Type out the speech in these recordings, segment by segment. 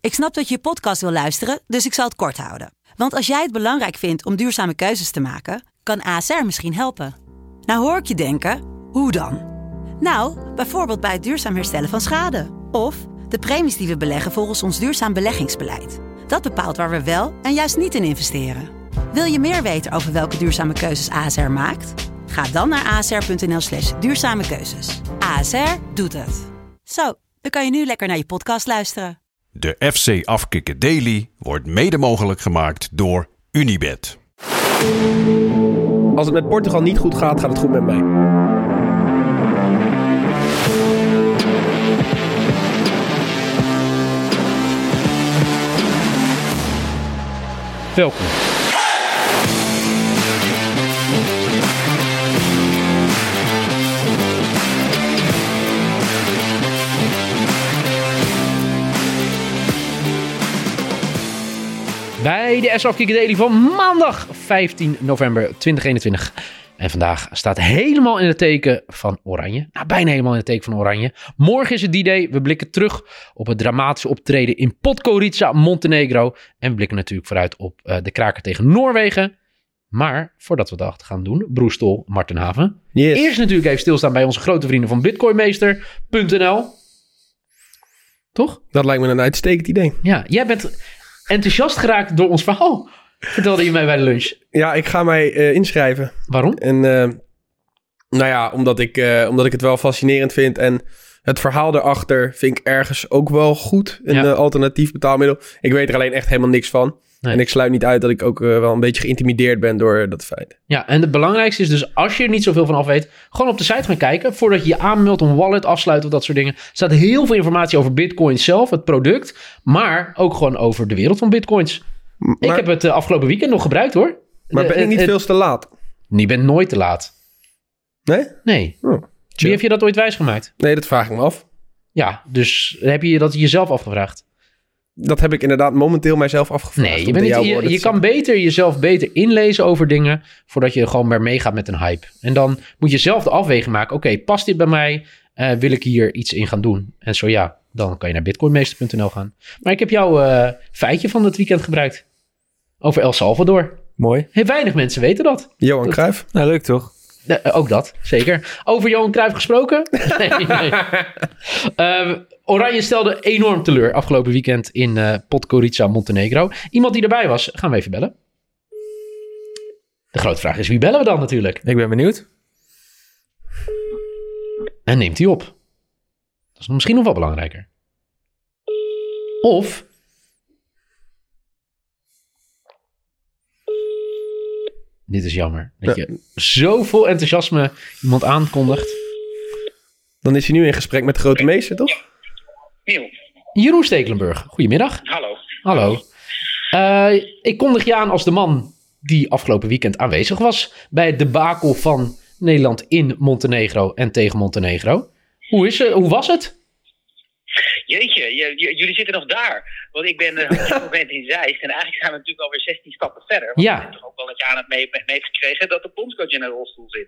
Ik snap dat je podcast wil luisteren, dus ik zal het kort houden. Want als jij het belangrijk vindt om duurzame keuzes te maken, kan ASR misschien helpen. Nou hoor ik je denken, hoe dan? Nou, bijvoorbeeld bij het duurzaam herstellen van schade. Of de premies die we beleggen volgens ons duurzaam beleggingsbeleid. Dat bepaalt waar we wel en juist niet in investeren. Wil je meer weten over welke duurzame keuzes ASR maakt? Ga dan naar asr.nl/duurzame keuzes. ASR doet het. Zo, dan kan je nu lekker naar je podcast luisteren. De FC Afkikken Daily wordt mede mogelijk gemaakt door Unibet. Als het met Portugal niet goed gaat, gaat het goed met mij. Welkom. Bij de SF Afkikken Daily van maandag 15 november 2021. En vandaag staat helemaal in het teken van Oranje. Nou, bijna helemaal in het teken van Oranje. Morgen is het D-Day. We blikken terug op het dramatische optreden in Podgorica, Montenegro. En we blikken natuurlijk vooruit op de kraker tegen Noorwegen. Maar voordat we dat gaan doen, Broes Tol, Marten Haven. Yes. Eerst natuurlijk even stilstaan bij onze grote vrienden van bitcoinmeester.nl. Toch? Dat lijkt me een uitstekend idee. Ja, jij bent enthousiast geraakt door ons verhaal, vertelde je mij bij de lunch. Ja, ik ga mij inschrijven. Waarom? En nou ja, omdat ik het wel fascinerend vind. En het verhaal erachter vind ik ergens ook wel goed. Een alternatief betaalmiddel. Ik weet er alleen echt helemaal niks van. Nee. En ik sluit niet uit dat ik ook wel een beetje geïntimideerd ben door dat feit. Ja, en het belangrijkste is dus, als je er niet zoveel van af weet, gewoon op de site gaan kijken. Voordat je je aanmeldt, een wallet afsluit of dat soort dingen. Er staat heel veel informatie over Bitcoin zelf, het product. Maar ook gewoon over de wereld van Bitcoins. Maar ik heb het afgelopen weekend nog gebruikt, hoor. Maar ben ik niet veel te laat? Je bent nooit te laat. Nee? Nee. Wie heeft je dat ooit wijsgemaakt? Nee, dat vraag ik me af. Ja, dus heb je dat jezelf afgevraagd? Dat heb ik inderdaad momenteel mijzelf afgevraagd. Nee, je kan jezelf beter inlezen over dingen voordat je gewoon maar meegaat met een hype. En dan moet je zelf de afweging maken. Oké, past dit bij mij? Wil ik hier iets in gaan doen? En zo ja, dan kan je naar bitcoinmeester.nl gaan. Maar ik heb jouw feitje van het weekend gebruikt. Over El Salvador. Mooi. Heel weinig mensen weten dat. Johan Cruijff. Nou, leuk toch? Ook dat, zeker. Over Johan Cruijff gesproken? Nee. Oranje stelde enorm teleur afgelopen weekend in Podgorica, Montenegro. Iemand die erbij was, gaan we even bellen. De grote vraag is, wie bellen we dan natuurlijk? Ik ben benieuwd. En neemt hij op. Dat is misschien nog wel belangrijker. Of dit is jammer. Dat je zo vol enthousiasme iemand aankondigt. Dan is hij nu in gesprek met de grote meester, toch? Nieuw. Jeroen Stekelenburg, goedemiddag. Hallo. Ik kondig je aan als de man die afgelopen weekend aanwezig was bij het debakel van Nederland in Montenegro en tegen Montenegro. Hoe was het? Jeetje, jullie zitten nog daar. Want ik ben op dit moment in Zeist. En eigenlijk zijn we natuurlijk alweer 16 stappen verder. Want ik heb toch ook wel dat je aan het mee heeft gekregen dat de bondscoach in een rolstoel zit.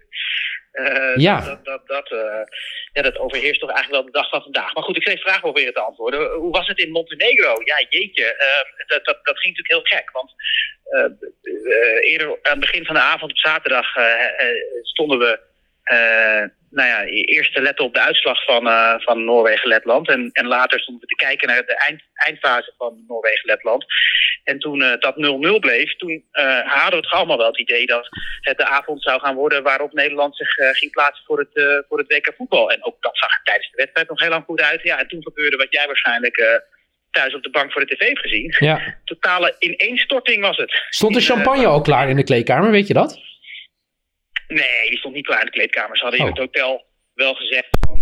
Dat overheerst toch eigenlijk wel de dag van vandaag. Maar goed, ik kreeg vragen proberen te antwoorden. Hoe was het in Montenegro? Ja, jeetje. Dat ging natuurlijk heel gek. Want eerder aan het begin van de avond op zaterdag stonden we eerst te letten op de uitslag van Noorwegen-Letland. En later stonden we te kijken naar de eindfase van Noorwegen-Letland. En toen dat 0-0 bleef, toen hadden we toch allemaal wel het idee dat het de avond zou gaan worden waarop Nederland zich ging plaatsen voor het WK voetbal. En ook dat zag er tijdens de wedstrijd nog heel lang goed uit. Ja, en toen gebeurde wat jij waarschijnlijk thuis op de bank voor de tv heeft gezien. Ja. Totale ineenstorting was het. Stond de champagne al klaar in de kleedkamer, weet je dat? Nee, die stond niet klaar in de kleedkamer. Ze hadden in het hotel wel gezegd van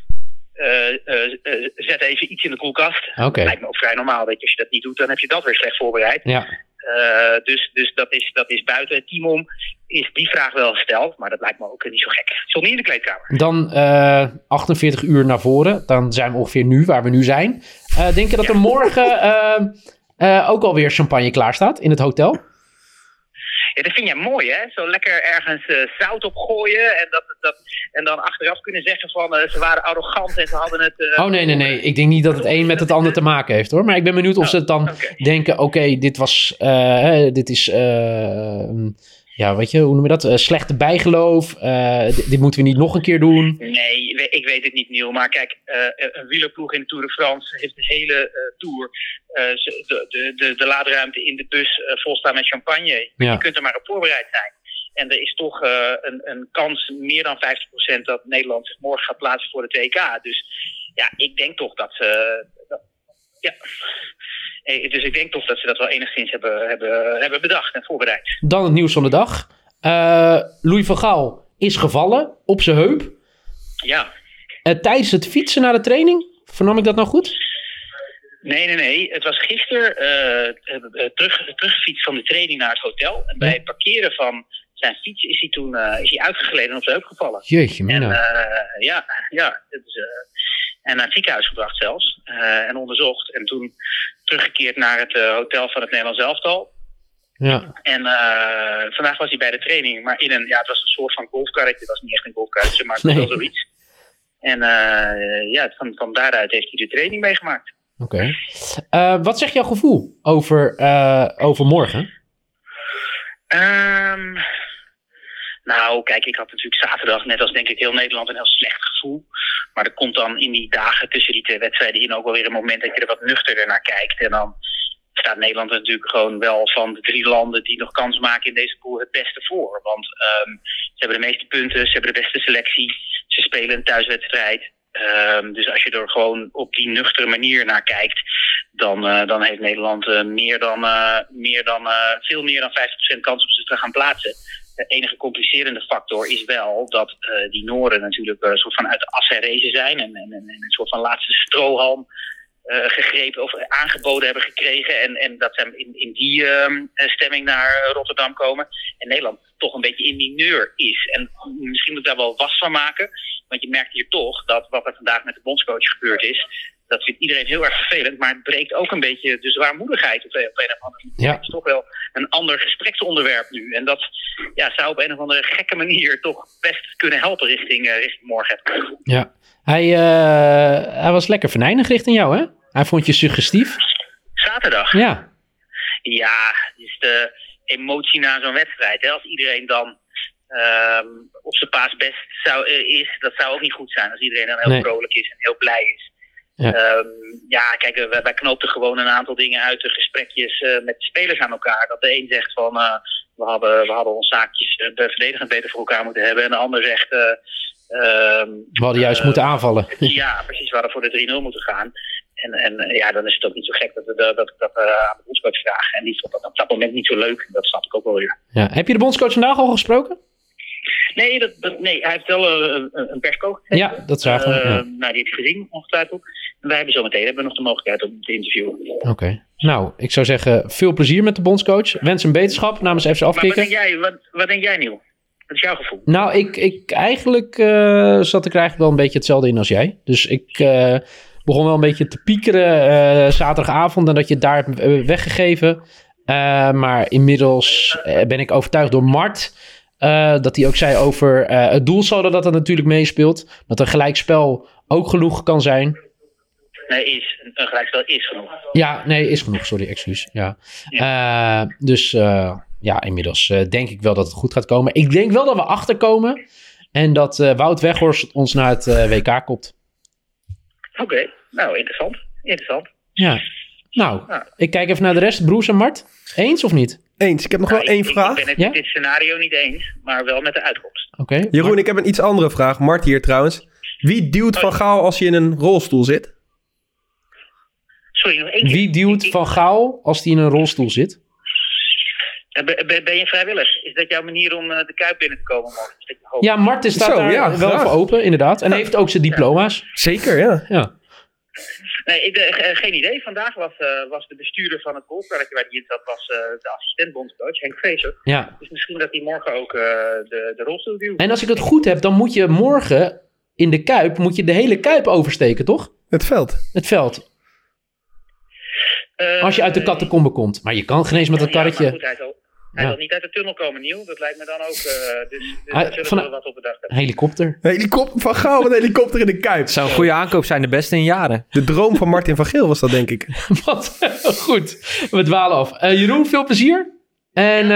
zet even iets in de koelkast. Okay. Dat lijkt me ook vrij normaal. Weet je, als je dat niet doet, dan heb je dat weer slecht voorbereid. Ja. Dus dat is buiten. Teamom is die vraag wel gesteld, maar dat lijkt me ook niet zo gek. Het stond niet in de kleedkamer. Dan 48 uur naar voren. Dan zijn we ongeveer nu waar we nu zijn. Denk je dat er morgen ook alweer champagne klaar staat in het hotel? Ja, dat vind jij mooi, hè? Zo lekker ergens zout opgooien en dan achteraf kunnen zeggen van ze waren arrogant en ze hadden het... Nee. Ik denk niet dat het een met het ander te maken heeft, hoor. Maar ik ben benieuwd of ze het dan denken, oké, dit was... dit is... ja, weet je, hoe noem je dat? Slechte bijgeloof. Dit moeten we niet nog een keer doen. Nee, ik weet het niet, Niel. Maar kijk, een wielerploeg in de Tour de France heeft de hele Tour de laadruimte in de bus volstaan met champagne. Ja. Je kunt er maar op voorbereid zijn. En er is toch een kans, meer dan 50%, dat Nederland zich morgen gaat plaatsen voor de WK. Dus ja, ik denk toch dat ze... Dus ik denk toch dat ze dat wel enigszins hebben bedacht en voorbereid. Dan het nieuws van de dag. Louis van Gaal is gevallen op zijn heup. Ja. Tijdens het fietsen naar de training. Vernam ik dat nou goed? Nee. Het was gisteren teruggefietst van de training naar het hotel. En bij het parkeren van zijn fiets is hij uitgegleden en op zijn heup gevallen. Jeetje, mina. En naar het ziekenhuis gebracht zelfs. En onderzocht. En toen teruggekeerd naar het hotel van het Nederlands elftal. Ja. En vandaag was hij bij de training. Maar het was een soort van golfkarretje. Het was niet echt een golfkarretje, maar het was wel zoiets. En van daaruit heeft hij de training meegemaakt. Oké. Wat zegt jouw gevoel over morgen? Nou, kijk, ik had natuurlijk zaterdag, net als denk ik heel Nederland, een heel slecht gevoel. Maar er komt dan in die dagen tussen die twee wedstrijden in ook wel weer een moment dat je er wat nuchterder naar kijkt. En dan staat Nederland er natuurlijk gewoon wel van de 3 landen die nog kans maken in deze pool het beste voor. Want ze hebben de meeste punten, ze hebben de beste selectie, ze spelen een thuiswedstrijd. Dus als je er gewoon op die nuchtere manier naar kijkt, dan heeft Nederland veel meer dan 50% kans om zich te gaan plaatsen. De enige complicerende factor is wel dat die Noren natuurlijk een soort van uit de as herrezen zijn en een soort van laatste strohalm gegrepen of aangeboden hebben gekregen en dat ze in die stemming naar Rotterdam komen. En Nederland toch een beetje in mineur is. En misschien moet ik daar wel was van maken, want je merkt hier toch dat wat er vandaag met de bondscoach gebeurd is, dat vindt iedereen heel erg vervelend, maar het breekt ook een beetje de zwaarmoedigheid op een of andere manier. Het is toch wel een ander gespreksonderwerp nu. En dat zou op een of andere gekke manier toch best kunnen helpen richting morgen. Ja, hij was lekker venijnig richting jou, hè? Hij vond je suggestief. Zaterdag? Ja. Ja, dus de emotie na zo'n wedstrijd. Hè? Als iedereen dan op zijn paas best is, dat zou ook niet goed zijn. Als iedereen dan heel vrolijk is en heel blij is. Ja. Kijk, wij knoopten gewoon een aantal dingen uit de gesprekjes met de spelers aan elkaar. Dat de een zegt van, we hadden ons zaakjes verdedigend beter voor elkaar moeten hebben. En de ander zegt... we hadden juist moeten aanvallen. Ja, precies. We hadden voor de 3-0 moeten gaan. En dan is het ook niet zo gek dat ik dat aan de bondscoach vraag. En die vond dat op dat moment niet zo leuk. Dat snap ik ook wel weer. Ja. Heb je de bondscoach vandaag al gesproken? Nee, hij heeft wel een persco gegeven. Ja, dat zagen we. Ja. Die heb je gezien, ongetwijfeld. En wij hebben nog de mogelijkheid om te interviewen. Oké. Nou, ik zou zeggen, veel plezier met de bondscoach. Wens hem beterschap namens FC Afkikken. Maar wat denk jij, Niel? Wat is jouw gevoel? Nou, eigenlijk zat ik er eigenlijk wel een beetje hetzelfde in als jij. Dus ik begon wel een beetje te piekeren zaterdagavond en dat je het daar hebt weggegeven. Maar inmiddels ben ik overtuigd door Mart... dat hij ook zei over het doelsaldo dat natuurlijk meespeelt. Dat een gelijkspel ook genoeg kan zijn. Nee, een gelijkspel is genoeg. Ja, nee, is genoeg. Sorry, excuus. Ja. Inmiddels denk ik wel dat het goed gaat komen. Ik denk wel dat we achterkomen. En dat Wout Weghorst ons naar het WK kopt. Oké, nou, interessant. Ja, ik kijk even naar de rest. Broers en Mart, eens of niet? Eens. Ik heb nog wel één vraag. Ik ben het met dit scenario niet eens, maar wel met de uitkomst. Okay. Jeroen, ik heb een iets andere vraag. Mart hier trouwens. Wie duwt Van Gaal als je in een rolstoel zit? Sorry, nog één keer. Wie duwt Van Gaal als hij in een rolstoel zit? Ben je vrijwillig? Is dat jouw manier om de Kuip binnen te komen morgen? Ja, Mart staat daar wel voor open, inderdaad. En heeft ook zijn diploma's. Zeker, ja. Nee, geen idee. Vandaag was de bestuurder van het golfkarretje waar hij in zat, was de assistent-bondscoach, Henk Vrezer. Ja. Dus misschien dat hij morgen ook de rolstoel duwt. En als ik het goed heb, dan moet je morgen in de Kuip, de hele Kuip oversteken, toch? Het veld. Als je uit de catacombe komt. Maar je kan geen eens met een karretje... Hij zal niet uit de tunnel komen, Niel. Dat lijkt me dan ook. Dus daar zullen we wat op bedacht hebben. Helikopter. Helikopter van Gaal met een helikopter in de Kuip. Het zou een goede aankoop zijn, de beste in jaren. De droom van Martin van Geel was dat, denk ik. Wat goed. We dwalen af. Jeroen, veel plezier. En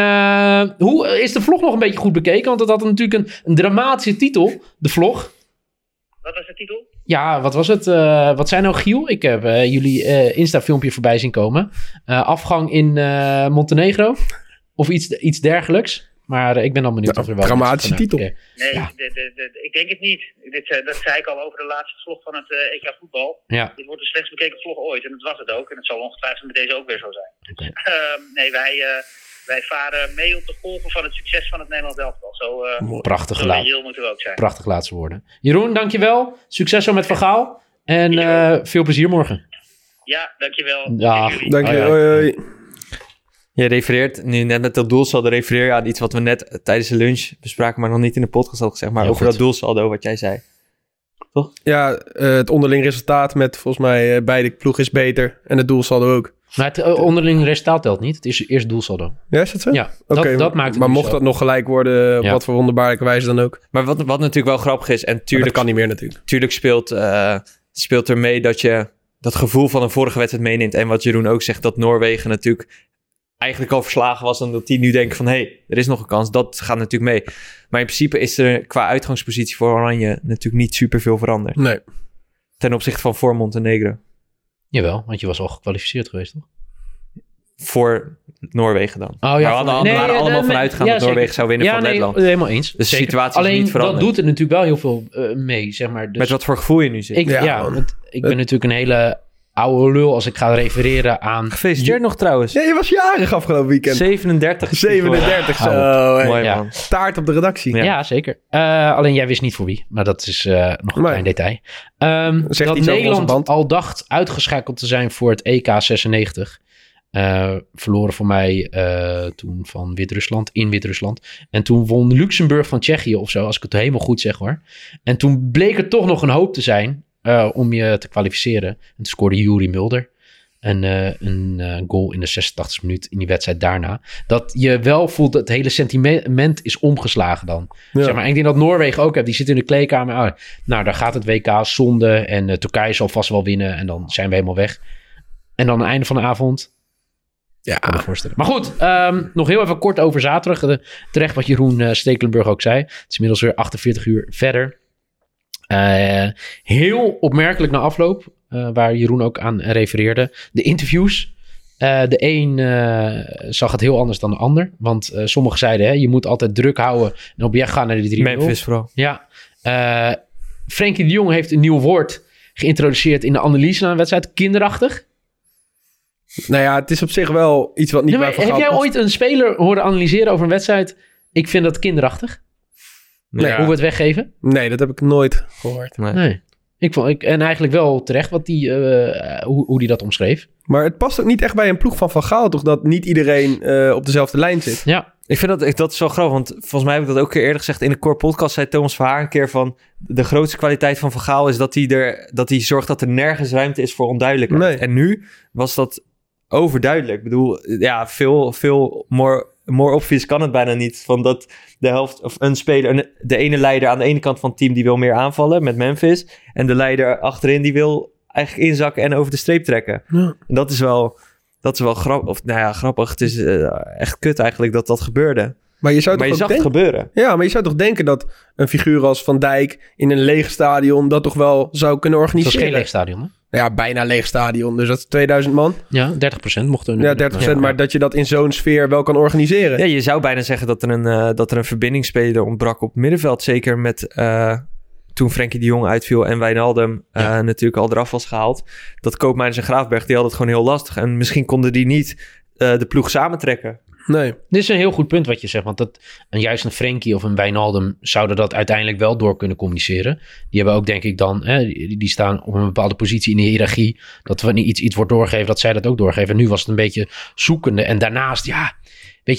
hoe is de vlog nog een beetje goed bekeken? Want dat had natuurlijk een dramatische titel, de vlog. Wat was de titel? Ja, wat was het? Wat zei nou Giel? Ik heb jullie Insta-filmpje voorbij zien komen. Afgang in Montenegro. Of iets dergelijks. Maar ik ben dan benieuwd of er wel... Dramatische titel. Nee, ik denk het niet. Dat zei ik al over de laatste vlog van het EK voetbal. Ja. Dit wordt de slechtst bekeken vlog ooit. En dat was het ook. En het zal ongetwijfeld met deze ook weer zo zijn. Okay. Nee, wij varen mee op de golven van het succes van het Nederlands elftal. Prachtig reëel moeten we ook zijn. Prachtig laatste woorden. Jeroen, dankjewel. Succes zo met Van Gaal. En veel plezier morgen. Ja, dankjewel. Ja, Dank je. Hoi. Je refereert nu net met dat doelsaldo, refereer je aan iets wat we net tijdens de lunch bespraken, maar nog niet in de podcast had gezegd, maar Heel over goed. dat doelsaldo wat jij zei. Toch? Ja, het onderling resultaat met volgens mij beide ploegen is beter. En het doelsaldo ook. Maar het onderling resultaat telt niet. Het is eerst doelsaldo. Ja, is dat zo? Ja, Oké, dat maakt het maar nu mocht zo. dat nog gelijk worden, op Ja. wat voor wonderbaarlijke wijze dan ook. Maar wat natuurlijk wel grappig is, en Dat tuurlijk kan niet meer natuurlijk. tuurlijk speelt er mee dat je dat gevoel van een vorige wedstrijd meeneemt. En wat Jeroen ook zegt, dat Noorwegen natuurlijk eigenlijk al verslagen was. En dat die nu denken van, hé, er is nog een kans. Dat gaat natuurlijk mee. Maar in principe is er qua uitgangspositie voor Oranje natuurlijk niet superveel veranderd. Nee. Ten opzichte van voor Montenegro. Jawel, want je was al gekwalificeerd geweest, toch? Voor Noorwegen dan. Oh, ja, maar we waren allemaal vanuit gaan dat Noorwegen zou winnen van Letland. Nee, helemaal eens. Dus de situatie is Alleen, niet veranderd. dat doet er natuurlijk wel heel veel mee, zeg maar. Dus Met wat voor gevoel je nu zit. want ik ben natuurlijk een hele oude lul als ik ga refereren aan... Gefeliciteerd nog trouwens. Ja, je was jarig afgelopen weekend. 37. 37, zo. Hey. Mooi Ja. man. Taart op de redactie. Ja, zeker. Alleen jij wist niet voor wie. Maar dat is nog een klein detail. Zegt Dat iets over onze Nederland band. al dacht uitgeschakeld te zijn voor het EK 96. Verloren voor mij toen van Wit-Rusland, in Wit-Rusland. En toen won Luxemburg van Tsjechië of zo, als ik het helemaal goed zeg hoor. En toen bleek er toch nog een hoop te zijn om je te kwalificeren. En toen scoorde Yuri Mulder. En een goal in de 86e minuut in die wedstrijd daarna. Dat je wel voelt dat het hele sentiment is omgeslagen dan. Ja. Zeg maar, en ik denk dat Noorwegen ook heeft. Die zit in de kleedkamer. Nou, daar gaat het WK zonde. En Turkije zal vast wel winnen. En dan zijn we helemaal weg. En dan aan het einde van de avond... Ja. Kan me voorstellen. Maar goed, nog heel even kort over zaterdag. Terecht wat Jeroen Stekelenburg ook zei. Het is inmiddels weer 48 uur verder. Heel opmerkelijk na afloop. Waar Jeroen ook aan refereerde. De interviews. De een zag het heel anders dan de ander. Want sommigen zeiden, je moet altijd druk houden en op weg gaan naar de 3-0. Memphis vooral. Ja. Frenkie de Jong heeft een nieuw woord geïntroduceerd in de analyse na een wedstrijd. Kinderachtig. Nou ja, het is op zich wel iets wat niet bij Van Heb Gaal jij past. ooit een speler horen analyseren over een wedstrijd? Ik vind dat kinderachtig. Nee. Hoe we het weggeven? Nee, dat heb ik nooit gehoord. Nee. En eigenlijk wel terecht wat hoe die dat omschreef. Maar het past ook niet echt bij een ploeg van Van Gaal, toch? Dat niet iedereen op dezelfde lijn zit. Ja. Ik vind dat is wel grappig, want volgens mij heb ik dat ook een keer eerder gezegd. In de Core Podcast zei Thomas Verhaar een keer van... de grootste kwaliteit van Van Gaal is dat hij zorgt dat er nergens ruimte is voor onduidelijkheid. Nee. En nu was dat overduidelijk. Ik bedoel, ja, veel more obvious kan het bijna niet. Van dat de helft of een speler, de ene leider aan de ene kant van het team die wil meer aanvallen met Memphis. En de leider achterin die wil eigenlijk inzakken en over de streep trekken. Ja. En dat is wel grappig. Of nou ja, grappig. Het is echt kut eigenlijk dat gebeurde. Maar je zou Maar toch je ook zag het denken... gebeuren. Ja, maar je zou toch denken dat een figuur als Van Dijk in een leeg stadion dat toch wel zou kunnen Het was organiseren? geen leeg stadion, hè? Ja, bijna leeg stadion. Dus dat is 2000 man. Ja, 30% mochten. Ja, 30%. Maar dat je dat in zo'n sfeer wel kan organiseren. Ja, je zou bijna zeggen dat er een verbindingsspeler ontbrak op het middenveld. Zeker met toen Frenkie de Jong uitviel en Wijnaldum natuurlijk al eraf was gehaald. Dat Koopmeiners en Graafberg, die hadden het gewoon heel lastig. En misschien konden die niet de ploeg samentrekken. Nee. Dit is een heel goed punt wat je zegt. Want juist een Frenkie of een Wijnaldum zouden dat uiteindelijk wel door kunnen communiceren. Die hebben ook denk ik dan, die staan op een bepaalde positie in de hiërarchie. Dat wanneer iets wordt doorgegeven, dat zij dat ook doorgeven. En nu was het een beetje zoekende. En daarnaast, ja, weet je,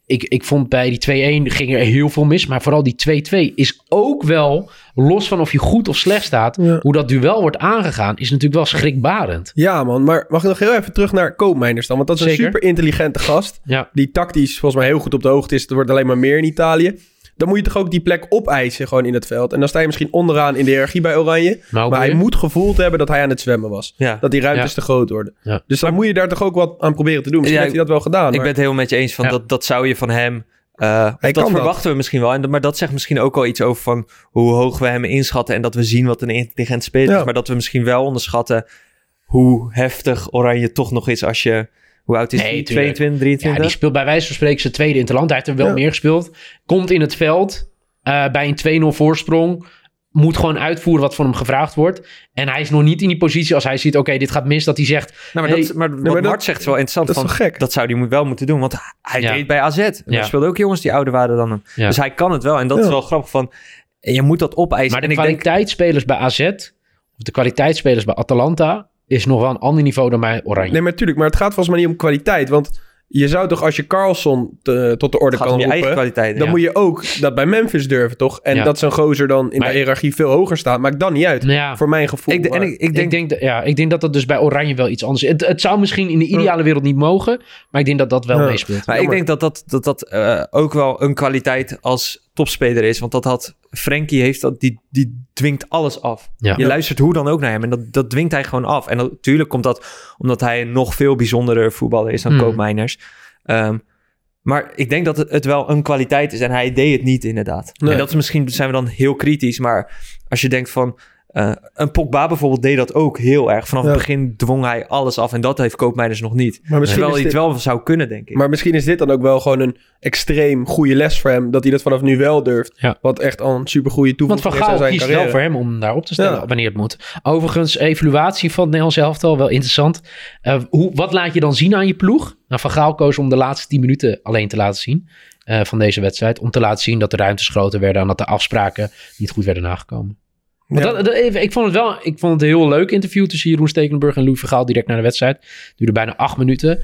ik vond bij die 2-1 ging er heel veel mis. Maar vooral die 2-2 is ook wel, los van of je goed of slecht staat, hoe dat duel wordt aangegaan, is natuurlijk wel schrikbarend. Ja, man. Maar mag ik nog heel even terug naar Koopmeiners dan? Want dat is een super intelligente gast. Ja. Die tactisch volgens mij heel goed op de hoogte is. Het wordt alleen maar meer in Italië. Dan moet je toch ook die plek opeisen gewoon in het veld. En dan sta je misschien onderaan in de hiërarchie bij Oranje. Maar hij moet gevoeld hebben dat hij aan het zwemmen was. Ja. Dat die ruimtes te groot worden. Ja. Dus dan moet je daar toch ook wat aan proberen te doen. Misschien heeft hij dat wel gedaan. Ik ben het heel met je eens van dat zou je van hem... dat verwachten we misschien wel. Maar dat zegt misschien ook al iets over van hoe hoog we hem inschatten. En dat we zien wat een intelligent speler is. Maar dat we misschien wel onderschatten hoe heftig Oranje toch nog is als je... Hoe oud is hij? 22, 23? Ja, die speelt bij wijze van spreken zijn tweede interland. Hij heeft er wel meer gespeeld. Komt in het veld bij een 2-0 voorsprong. Moet gewoon uitvoeren wat van hem gevraagd wordt. En hij is nog niet in die positie als hij ziet... Oké, dit gaat mis, dat hij zegt... Maar Mart zegt wel interessant. Dat is van, wel gek. Dat zou hij wel moeten doen. Want hij deed bij AZ. En er speelden ook jongens die ouder waren dan hem. Ja. Dus hij kan het wel. En dat is wel grappig van... Je moet dat opeisen. Maar de kwaliteitsspelers bij AZ... Of de kwaliteitsspelers bij Atalanta... is nog wel een ander niveau dan bij Oranje. Nee, maar natuurlijk. Maar het gaat volgens mij niet om kwaliteit. Want je zou toch, als je Carlson tot de orde kan roepen... dan moet je ook dat bij Memphis durven, toch? En dat zo'n gozer dan in de hiërarchie veel hoger staat. Maakt dan niet uit, voor mijn gevoel. Ik denk dat dat dus bij Oranje wel iets anders is. Het zou misschien in de ideale wereld niet mogen... maar ik denk dat dat wel meespeelt. Maar ik denk dat ook wel een kwaliteit als topspeler is. Want dat had... Frenkie heeft dat, die dwingt alles af. Ja. Je luistert hoe dan ook naar hem. En dat dwingt hij gewoon af. En natuurlijk komt dat omdat hij een nog veel bijzondere voetballer is dan Koopmeiners. Maar ik denk dat het wel een kwaliteit is. En hij deed het niet inderdaad. Nee. En dat is misschien zijn we dan heel kritisch. Maar als je denkt van... een Pogba bijvoorbeeld deed dat ook heel erg. Vanaf het begin dwong hij alles af. En dat heeft Koopmeiners nog niet. Maar terwijl hij het wel zou kunnen, denk ik. Maar misschien is dit dan ook wel gewoon een extreem goede les voor hem. Dat hij dat vanaf nu wel durft. Ja. Wat echt al een supergoeie toevoeging is aan zijn carrière. Want Van Gaal kiest wel voor hem om daar op te stellen wanneer het moet. Overigens, evaluatie van het Nederlands elftal. Wel interessant. Wat laat je dan zien aan je ploeg? Nou, Van Gaal koos om de laatste 10 minuten alleen te laten zien. Van deze wedstrijd. Om te laten zien dat de ruimtes groter werden. En dat de afspraken niet goed werden nagekomen. Ik vond het een heel leuk interview tussen Jeroen Stekelenburg en Louis van Gaal direct na de wedstrijd. Duurde bijna 8 minuten.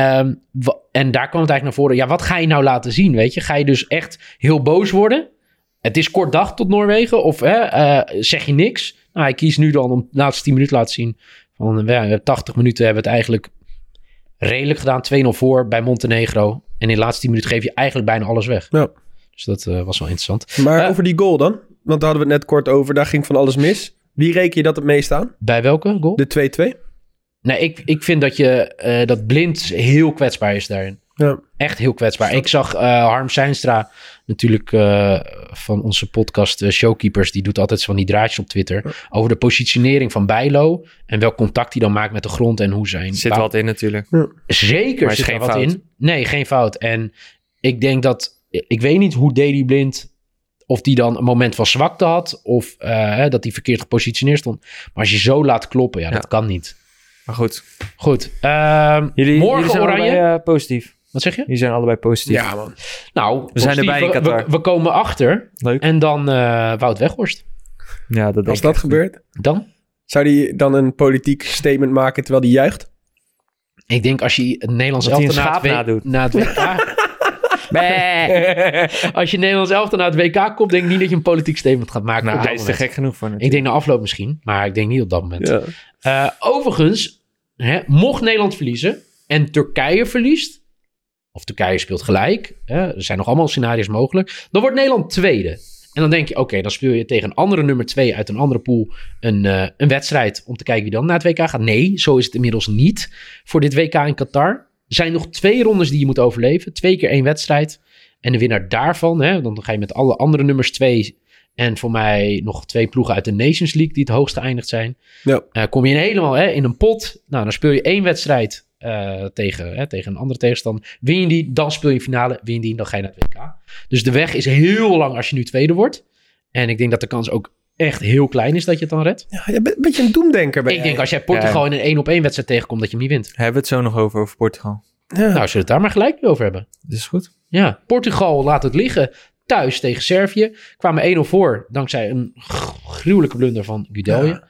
En daar kwam het eigenlijk naar voren. Ja, wat ga je nou laten zien, weet je? Ga je dus echt heel boos worden? Het is kort dag tot Noorwegen. Of zeg je niks? Nou, hij kiest nu dan om de laatste 10 minuten laten zien. Van 80 minuten hebben we het eigenlijk redelijk gedaan. 2-0 voor bij Montenegro. En in de laatste 10 minuten geef je eigenlijk bijna alles weg. Ja. Dus dat was wel interessant. Maar over die goal dan? Want daar hadden we het net kort over. Daar ging van alles mis. Wie reken je dat het meest aan? Bij welke goal? De 2-2. Nee, ik vind dat Blind heel kwetsbaar is daarin. Ja. Echt heel kwetsbaar. Ik zag Harm Zijnstra natuurlijk van onze podcast Showkeepers. Die doet altijd van die draadjes op Twitter. Ja. Over de positionering van Bijlo. En welk contact hij dan maakt met de grond en hoe zijn... Zit wat in natuurlijk. Ja. Zeker maar zit er wat fout in. Nee, geen fout. En ik denk dat... Ik weet niet hoe Daley Blind... Of die dan een moment van zwakte had. Of dat hij verkeerd gepositioneerd stond. Maar als je zo laat kloppen, dat kan niet. Maar goed. Goed. Jullie zijn Oranje. allebei positief. Wat zeg je? Jullie zijn allebei positief. Ja, man. Nou, we zijn erbij in Qatar. We komen achter. Leuk. En dan Wout Weghorst. Ja, als dat gebeurt. Dan? Zou die dan een politiek statement maken terwijl die juicht? Ik denk als je het Nederlands elftal na het WK... Als je Nederlands elftal naar het WK komt, denk ik niet dat je een politiek statement gaat maken. Nou, hij is er gek genoeg voor. Ik denk na afloop misschien, maar ik denk niet op dat moment. Ja. Overigens, mocht Nederland verliezen en Turkije verliest, of Turkije speelt gelijk, er zijn nog allemaal scenario's mogelijk, dan wordt Nederland tweede. En dan denk je, oké, dan speel je tegen een andere nummer 2 uit een andere pool een wedstrijd om te kijken wie dan naar het WK gaat. Nee, zo is het inmiddels niet voor dit WK in Qatar. Er zijn nog 2 rondes die je moet overleven. 2 keer 1 wedstrijd. En de winnaar daarvan, dan ga je met alle andere nummers 2... en voor mij nog 2 ploegen uit de Nations League die het hoogste eindigd zijn. Ja. Kom je helemaal in een pot. Nou, dan speel je 1 wedstrijd tegen een andere tegenstander. Win je die, dan speel je finale. Win je die, dan ga je naar het WK. Dus de weg is heel lang als je nu tweede wordt. En ik denk dat de kans ook echt heel klein is dat je het dan redt. Ja, je bent een beetje een doemdenker. Ik denk als jij Portugal in een 1-op-1 wedstrijd tegenkomt, dat je hem niet wint. Hebben we het zo nog over Portugal? Ja. Nou, zullen we het daar maar gelijk over hebben. Dat is goed. Ja, Portugal laat het liggen thuis tegen Servië. Kwamen 1-0 voor, dankzij een gruwelijke blunder van Gudelje.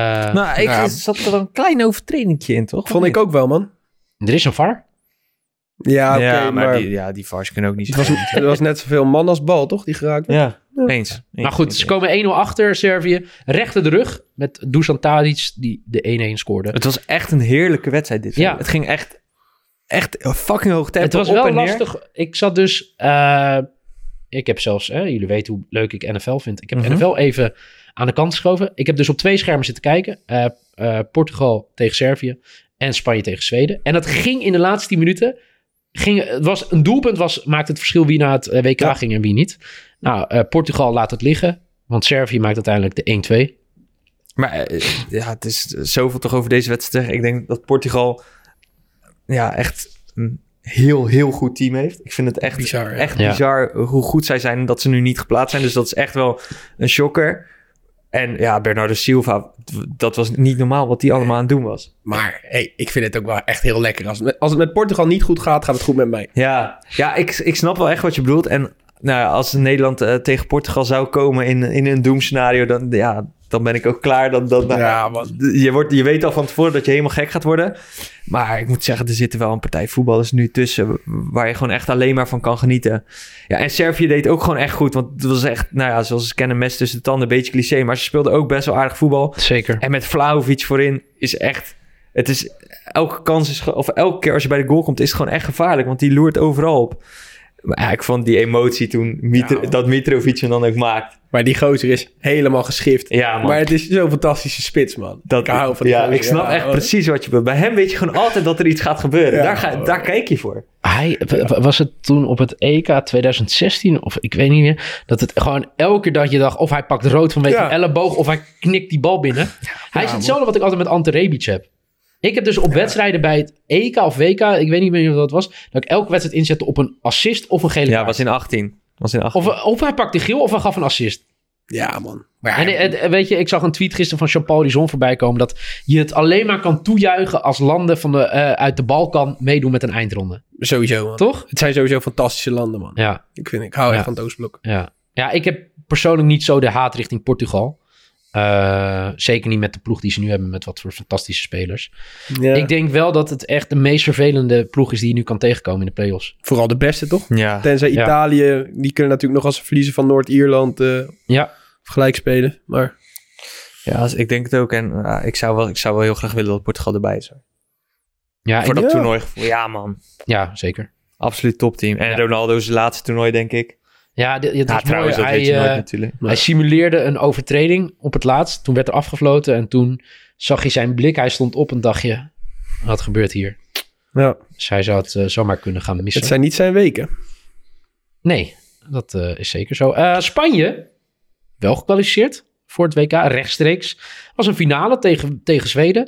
Ja. Zat er een klein overtredingje in, toch? Vond ik ook wel, man. Er is een VAR. Ja, oké, Ja, maar die VAR's kunnen ook niet het was net zoveel man als bal, toch? Die geraakt werd. Ja, eens. Maar goed, ze komen 1-0 achter, Servië. Rechter de rug met Dusan Tadic die de 1-1 scoorde. Het was echt een heerlijke wedstrijd dit. Ja. Het ging echt fucking hoog tempo. Het was op wel en neer. lastig. Ik zat dus... ik heb zelfs... jullie weten hoe leuk ik NFL vind. Ik heb NFL even aan de kant geschoven. Ik heb dus op 2 schermen zitten kijken. Portugal tegen Servië en Spanje tegen Zweden. En dat ging in de laatste 10 minuten... Een doelpunt maakte het verschil wie naar het WK ging en wie niet. Nou, Portugal laat het liggen. Want Servië maakt uiteindelijk de 1-2. Maar het is zoveel toch over deze wedstrijd. Ik denk dat Portugal echt een heel, heel goed team heeft. Ik vind het echt Bizar, ja. echt bizar hoe goed zij zijn en dat ze nu niet geplaatst zijn. Dus dat is echt wel een shocker. En ja, Bernardo Silva, dat was niet normaal wat hij allemaal aan het doen was. Maar hey, ik vind het ook wel echt heel lekker. Als het met Portugal niet goed gaat, gaat het goed met mij. Ja, ik snap wel echt wat je bedoelt. En nou ja, als Nederland tegen Portugal zou komen in een doemscenario, dan ben ik ook klaar. Je weet al van tevoren dat je helemaal gek gaat worden. Maar ik moet zeggen, er zitten wel een partij voetballers nu tussen waar je gewoon echt alleen maar van kan genieten. Ja, en Servië deed ook gewoon echt goed. Want het was echt, zoals ze kennen, mes tussen de tanden, een beetje cliché. Maar ze speelden ook best wel aardig voetbal. Zeker. En met Vlahovic voorin is echt... elke keer als je bij de goal komt, is het gewoon echt gevaarlijk. Want die loert overal op. Maar ja, ik vond die emotie toen dat Mitrovic hem dan ook maakt. Maar die gozer is helemaal geschift. Ja, man. Maar het is zo'n fantastische spits, man. Ik hou van die gozer. Ik snap echt precies wat je bedoelt. Bij hem weet je gewoon altijd dat er iets gaat gebeuren. Ja, daar kijk je voor. Was het toen op het EK 2016, of ik weet niet meer, dat het gewoon elke keer dat je dacht, of hij pakt rood vanwege een elleboog, of hij knikt die bal binnen. Hij is hetzelfde wat ik altijd met Ante Rebic heb. Ik heb dus op wedstrijden bij het EK of WK, ik weet niet meer wat dat was, dat ik elke wedstrijd inzette op een assist of een gele kaart. Ja, was in 18. Of hij pakte geel of hij gaf een assist. Ja, man. En weet je, ik zag een tweet gisteren van Jean-Paul Dizon voorbij komen dat je het alleen maar kan toejuichen als landen uit de Balkan meedoen met een eindronde. Sowieso, man. Toch? Het zijn sowieso fantastische landen, man. Ja. Ik hou echt van het Oostblok. Ja, ik heb persoonlijk niet zo de haat richting Portugal. Zeker niet met de ploeg die ze nu hebben met wat voor fantastische spelers. Ja. Ik denk wel dat het echt de meest vervelende ploeg is die je nu kan tegenkomen in de play-offs. Vooral de beste, toch? Ja. Tenzij Italië, die kunnen natuurlijk nog als ze verliezen van Noord-Ierland gelijk spelen. Maar... Ja, ik denk het ook. En ik zou wel heel graag willen dat Portugal erbij is. Ja, voor dat toernooi. Ja, man. Ja, zeker. Absoluut topteam. En Ronaldo's laatste toernooi, denk ik. Ja, het was trouwens, mooi. dat weet je nooit natuurlijk. Hij simuleerde een overtreding op het laatst. Toen werd er afgefloten en toen zag je zijn blik. Hij stond op en dacht je, wat gebeurt hier? Ja. Dus hij zou het zomaar kunnen gaan missen. Het zijn niet zijn weken. Nee, dat is zeker zo. Spanje, wel gekwalificeerd voor het WK, rechtstreeks. Was een finale tegen Zweden.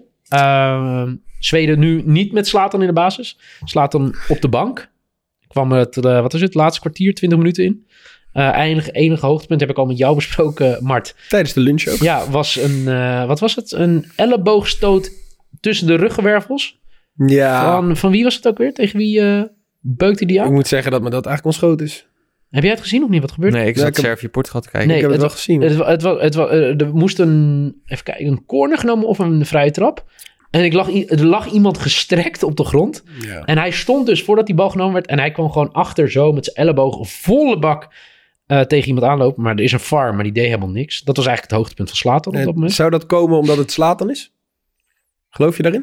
Zweden nu niet met Zlatan in de basis. Zlatan op de bank. Kwam het, laatste kwartier, 20 minuten in. Enige hoogtepunt heb ik al met jou besproken, Mart. Tijdens de lunch ook. Ja, was een elleboogstoot tussen de ruggenwervels. Ja. Van wie was het ook weer? Tegen wie beukte die aan? Ik moet zeggen dat me dat eigenlijk ontschoten is. Heb jij het gezien of niet? Wat gebeurt? Nee, ik zat Servië-Portugal te kijken. Nee, ik heb het wel gezien. Er moest een corner genomen of een vrije trap. En er lag iemand gestrekt op de grond. Ja. En hij stond dus voordat die bal genomen werd. En hij kwam gewoon achter zo met zijn elleboog volle bak tegen iemand aanlopen. Maar er is een VAR, maar die deed helemaal niks. Dat was eigenlijk het hoogtepunt van Zlatan op dat moment. Zou dat komen omdat het Zlatan is? Geloof je daarin?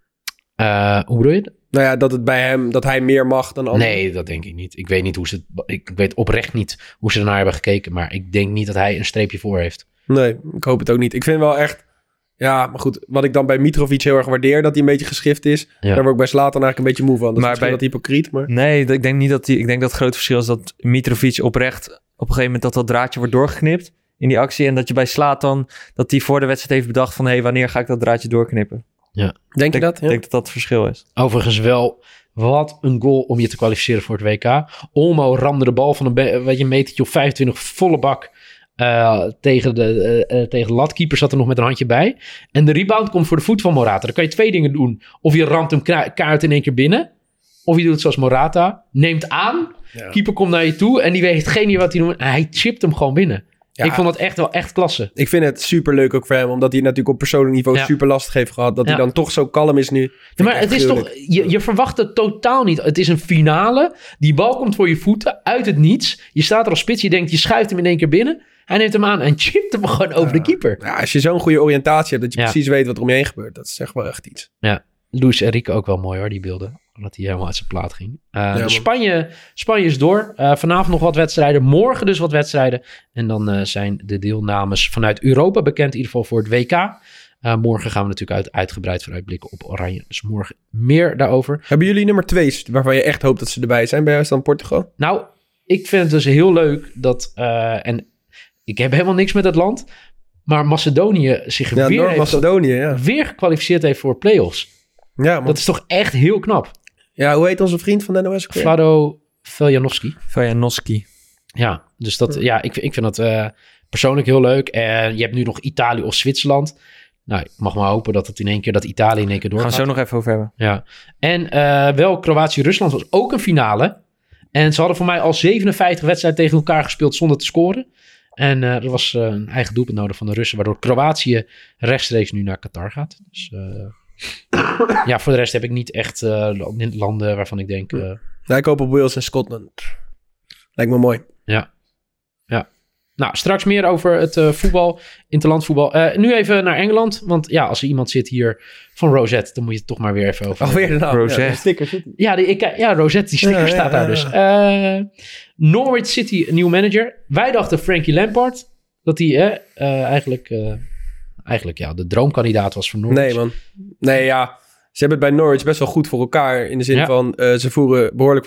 Hoe bedoel je? Nou ja, dat het bij hem, dat hij meer mag dan anderen. Nee, dat denk ik niet. Ik weet niet ik weet oprecht niet hoe ze ernaar hebben gekeken. Maar ik denk niet dat hij een streepje voor heeft. Nee, ik hoop het ook niet. Ik vind wel echt... Ja, maar goed, wat ik dan bij Mitrovic heel erg waardeer, dat hij een beetje geschift is. Ja. Daar word ik bij Zlatan eigenlijk een beetje moe van. Dat is dat hypocriet, maar... Nee, ik denk niet dat ik denk dat het grote verschil is dat Mitrovic oprecht op een gegeven moment dat draadje wordt doorgeknipt in die actie. En dat je bij Zlatan, dat hij voor de wedstrijd heeft bedacht van, wanneer ga ik dat draadje doorknippen? Ja. Denk je dat? Ik denk dat dat het verschil is. Overigens wel, wat een goal om je te kwalificeren voor het WK. Olmo ramde de bal van een metertje of 25 volle bak tegen de latkeeper, zat er nog met een handje bij. En de rebound komt voor de voet van Morata. Dan kan je 2 dingen doen. Of je ramt hem kaart in één keer binnen. Of je doet het zoals Morata. Neemt aan. Ja. Keeper komt naar je toe en die weet geen idee wat hij doet. En hij chipt hem gewoon binnen. Ja. Ik vond dat echt wel echt klasse. Ik vind het superleuk ook voor hem, omdat hij natuurlijk op persoonlijk niveau super lastig heeft gehad. Dat hij dan toch zo kalm is nu. Ja, maar het is toch, je verwacht het totaal niet. Het is een finale. Die bal komt voor je voeten uit het niets. Je staat er als spits, je denkt, je schuift hem in één keer binnen. Hij neemt hem aan en chipt hem gewoon over de keeper. Ja, als je zo'n goede oriëntatie hebt, dat je precies weet wat er om je heen gebeurt. Dat is echt wel echt iets. Ja, Luis Enrique ook wel mooi hoor, die beelden. Omdat hij helemaal uit zijn plaat ging. Dus Spanje is door. Vanavond nog wat wedstrijden. Morgen dus wat wedstrijden. En dan zijn de deelnames vanuit Europa bekend. In ieder geval voor het WK. Morgen gaan we natuurlijk uitgebreid vooruitblikken op Oranje. Dus morgen meer daarover. Hebben jullie nummer 2 waarvan je echt hoopt dat ze erbij zijn? Bij jou is dan Portugal? Nou, ik vind het dus heel leuk dat... en ik heb helemaal niks met het land. Maar Macedonië zich weer gekwalificeerd heeft voor play-offs. Ja, man. Dat is toch echt heel knap. Ja, hoe heet onze vriend van de NOS? Vlado Veljanovski. Ja, dus dat, ik vind dat persoonlijk heel leuk. En je hebt nu nog Italië of Zwitserland. Nou, ik mag maar hopen dat het in één keer, dat Italië in één keer doorgaat. Gaan we zo nog even over hebben. Ja. En wel Kroatië-Rusland was ook een finale. En ze hadden voor mij al 57 wedstrijden tegen elkaar gespeeld zonder te scoren. En er was een eigen doelpunt nodig van de Russen, waardoor Kroatië rechtstreeks nu naar Qatar gaat. Dus ja, voor de rest heb ik niet echt landen waarvan ik denk... ik hoop op Wales en Scotland. Lijkt me mooi. Ja. Nou, straks meer over het voetbal, interlandvoetbal. Nu even naar Engeland, want ja, als er iemand zit hier van Rosette, dan moet je het toch maar weer even over... Alweer de naam. Rosette. Ja, de sticker zit. Rosette, die sticker staat daar dus. Norwich City, nieuw manager. Wij dachten Frankie Lampard, dat hij eigenlijk de droomkandidaat was voor Norwich. Nee, man. Nee, ja. Ze hebben het bij Norwich best wel goed voor elkaar. In de zin van, ze voeren behoorlijk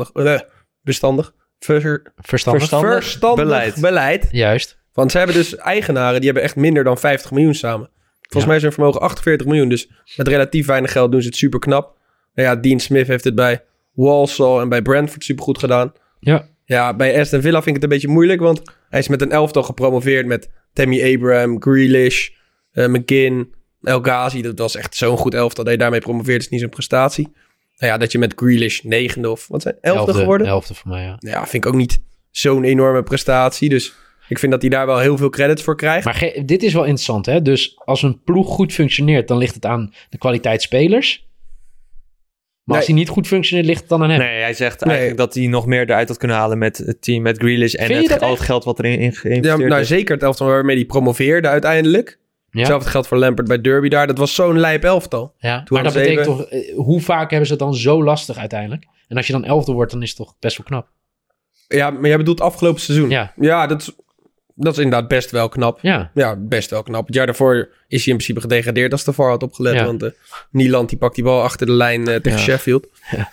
verstandig beleid. Juist. Want ze hebben dus eigenaren, die hebben echt minder dan 50 miljoen samen. Volgens mij is hun vermogen 48 miljoen. Dus met relatief weinig geld doen ze het super knap. Nou ja, Dean Smith heeft het bij Walsall en bij Brentford super goed gedaan. Ja, bij Aston Villa vind ik het een beetje moeilijk. Want hij is met een elftal gepromoveerd met Tammy Abraham, Grealish, McGinn, El Ghazi. Dat was echt zo'n goed elftal. Dat je daarmee promoveert is niet zo'n prestatie. Nou ja, dat je met Grealish 9e of wat zijn 11e geworden? 11e voor mij, ja. Ja, vind ik ook niet zo'n enorme prestatie. Dus ik vind dat hij daar wel heel veel credits voor krijgt. Maar dit is wel interessant, hè? Dus als een ploeg goed functioneert, dan ligt het aan de kwaliteit spelers. Maar als hij niet goed functioneert, ligt het dan aan hem. Nee, hij zegt eigenlijk dat hij nog meer eruit had kunnen halen met het team, met Grealish en al het geld wat erin geïnvesteerd is. Nou, zeker het elftal waarmee hij promoveerde uiteindelijk. Ja. Hetzelfde geldt voor Lampard bij Derby daar. Dat was zo'n lijp elftal. Ja, maar dat betekent toch... Hoe vaak hebben ze het dan zo lastig uiteindelijk? En als je dan 11e wordt, dan is het toch best wel knap. Ja, maar jij bedoelt afgelopen seizoen. Ja, dat is inderdaad best wel knap. Ja, best wel knap. Het jaar daarvoor is hij in principe gedegradeerd als de VAR had opgelet. Ja. Want Nieland die pakt die bal achter de lijn tegen Sheffield.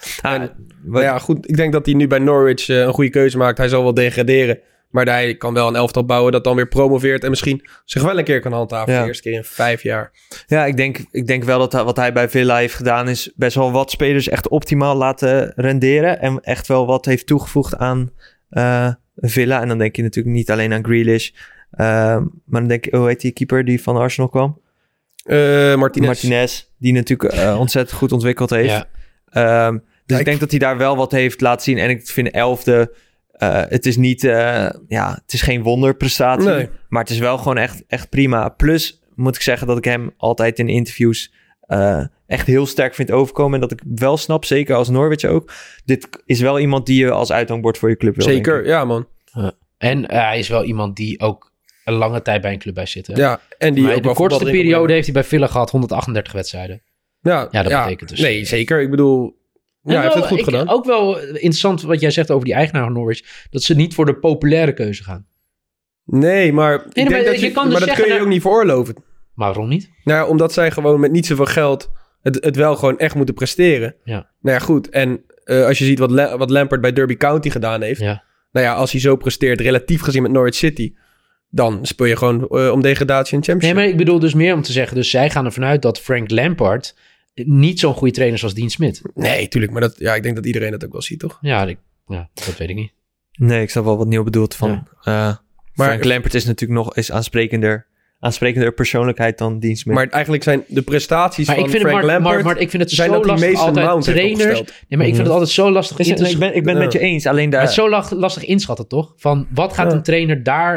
Ja. Goed. Ik denk dat hij nu bij Norwich een goede keuze maakt. Hij zal wel degraderen. Maar hij kan wel een elftal bouwen dat dan weer promoveert en misschien zich wel een keer kan handhaven. De eerste keer in 5 jaar. Ja, ik denk wel dat wat hij bij Villa heeft gedaan is best wel wat spelers echt optimaal laten renderen. En echt wel wat heeft toegevoegd aan Villa. En dan denk je natuurlijk niet alleen aan Grealish. Maar dan denk ik, hoe heet die keeper die van Arsenal kwam? Martinez. Die natuurlijk ontzettend goed ontwikkeld heeft. Ja. Dus ik denk dat hij daar wel wat heeft laten zien. En ik vind 11e... het is niet, het is geen wonderprestatie, maar het is wel gewoon echt prima. Plus moet ik zeggen dat ik hem altijd in interviews echt heel sterk vind overkomen. En dat ik wel snap, zeker als Norwich ook. Dit is wel iemand die je als uithangbord voor je club wil. Zeker, ja man. En hij is wel iemand die ook een lange tijd bij een club bij zit. Hè? Ja, en die ook de kortste periode heeft hij bij Villa gehad, 138 wedstrijden. Ja, dat betekent dus. Nee, zeker. Ik bedoel... Ja, hij heeft het goed gedaan. Ook wel interessant wat jij zegt over die eigenaar van Norwich. Dat ze niet voor de populaire keuze gaan. Nee, maar dat kun je ook niet veroorloven. Maar waarom niet? Nou, omdat zij gewoon met niet zoveel geld het wel gewoon echt moeten presteren. Ja. Nou ja, goed. En als je ziet wat Lampard bij Derby County gedaan heeft. Ja. Nou ja, als hij zo presteert, relatief gezien met Norwich City, dan speel je gewoon om degradatie in Championship. Nee, maar ik bedoel dus meer om te zeggen, dus zij gaan ervan uit dat Frank Lampard niet zo'n goede trainer zoals Dean Smith. Nee, tuurlijk. Maar ik denk dat iedereen dat ook wel ziet, toch? Ja, dat weet ik niet. Nee, ik snap wel wat Neil bedoelt van... maar Frank Lampard is natuurlijk nog aansprekender persoonlijkheid dan Dean Smith. Maar eigenlijk zijn de prestaties van Frank Lampard... Maar ik vind het zo lastig altijd trainers... Nee, maar ik vind het altijd zo lastig... Ik ben het met je eens, alleen daar... Maar het is zo lastig inschatten, toch? Van wat gaat een trainer daar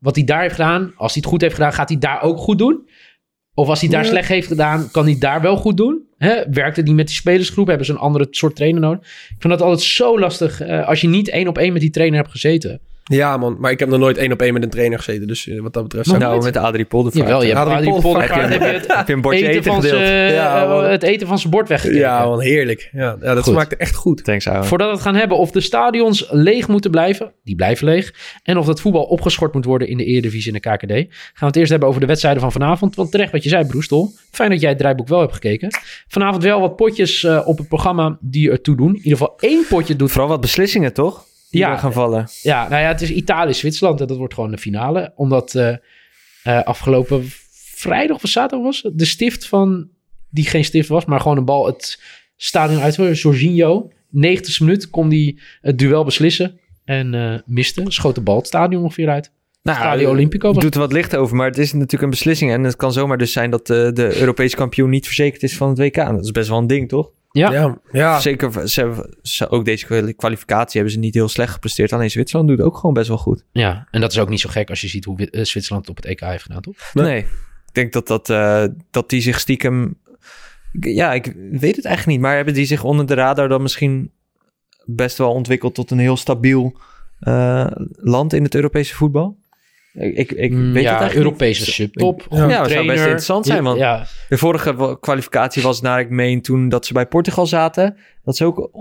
wat hij daar heeft gedaan, als hij het goed heeft gedaan, gaat hij daar ook goed doen? Of als hij daar slecht heeft gedaan, kan hij daar wel goed doen? Werkt het niet met die spelersgroep? Hebben ze een andere soort trainer nodig? Ik vind dat altijd zo lastig als je niet 1-op-1 met die trainer hebt gezeten. Ja, man. Maar ik heb nog nooit 1-op-1 met een trainer gezeten. Dus wat dat betreft... Met Adrie Poldervaart. Jawel, je hebt Adrie Poldervaart. Heb je een bordje eten gedeeld? Het eten van zijn bord weggekeken. Ja, man. Heerlijk. Ja, dat smaakte echt goed. Thanks, ouwe. Voordat we het gaan hebben of de stadions leeg moeten blijven. Die blijven leeg. En of het voetbal opgeschort moet worden in de Eredivisie en de KKD. Gaan we het eerst hebben over de wedstrijden van vanavond. Want terecht wat je zei, Broestel. Fijn dat jij het draaiboek wel hebt gekeken. Vanavond wel wat potjes op het programma die ertoe doen. In ieder geval 1 potje doet... Vooral wat beslissingen, toch? Die gaan vallen. Ja, nou ja, het is Italië-Zwitserland en dat wordt gewoon de finale. Omdat afgelopen vrijdag of zaterdag was de stift van... Die geen stift was, maar gewoon een bal het stadion uit. Jorginho, 90e minuut kon hij het duel beslissen. En miste, schoot de bal het stadion ongeveer uit. Stadio Olimpico was... doet er wat licht over, maar het is natuurlijk een beslissing. En het kan zomaar dus zijn dat de Europese kampioen niet verzekerd is van het WK. Dat is best wel een ding, toch? Ja. Zeker, ook deze kwalificatie hebben ze niet heel slecht gepresteerd. Alleen Zwitserland doet ook gewoon best wel goed. Ja, en dat is ook niet zo gek als je ziet hoe Zwitserland op het EK heeft gedaan, toch? Nee. Ik denk dat die zich stiekem... Ja, ik weet het eigenlijk niet. Maar hebben die zich onder de radar dan misschien best wel ontwikkeld tot een heel stabiel land in het Europese voetbal? Ik weet het eigenlijk Europese subtop. Ja, dat zou best interessant zijn. Want de vorige kwalificatie was naar ik meen toen dat ze bij Portugal zaten. Dat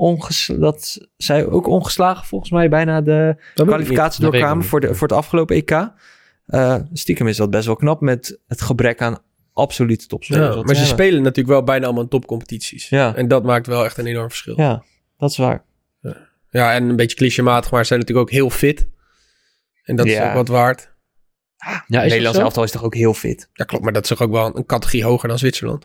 zij ook ongeslagen volgens mij bijna de kwalificatie doorkwamen voor het afgelopen EK. Stiekem is dat best wel knap met het gebrek aan absolute topspelers. Ja, maar ze spelen natuurlijk wel bijna allemaal in topcompetities. Ja. En dat maakt wel echt een enorm verschil. Ja, dat is waar. Ja, en een beetje clichématig, maar ze zijn natuurlijk ook heel fit. En dat is ook wat waard. Ja, Nederlands elftal is toch ook heel fit? Ja, klopt. Maar dat is toch ook wel een categorie hoger dan Zwitserland?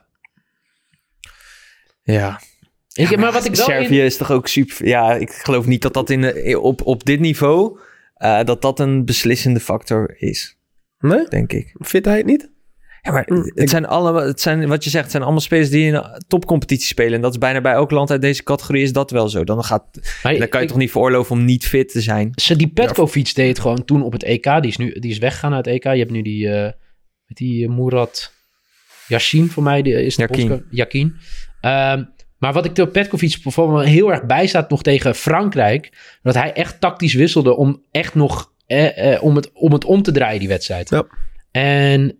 Ja. Maar wat ik wel Servië is toch ook super... Ja, ik geloof niet dat op dit niveau... dat een beslissende factor is. Nee? Denk ik. Fitheid niet? Ja, maar het zijn wat je zegt, het zijn allemaal spelers die in een topcompetitie spelen. En dat is bijna bij elk land uit deze categorie is dat wel zo. Dan kan je toch niet veroorloven om niet fit te zijn. Die Petkovic deed het gewoon toen op het EK. Die is weggegaan uit het EK. Je hebt nu die Murat Yashin voor mij. Yakin. Maar wat ik door Petkovic bijvoorbeeld heel erg bijstaat nog tegen Frankrijk. Dat hij echt tactisch wisselde om echt nog om het om te draaien die wedstrijd. Ja. En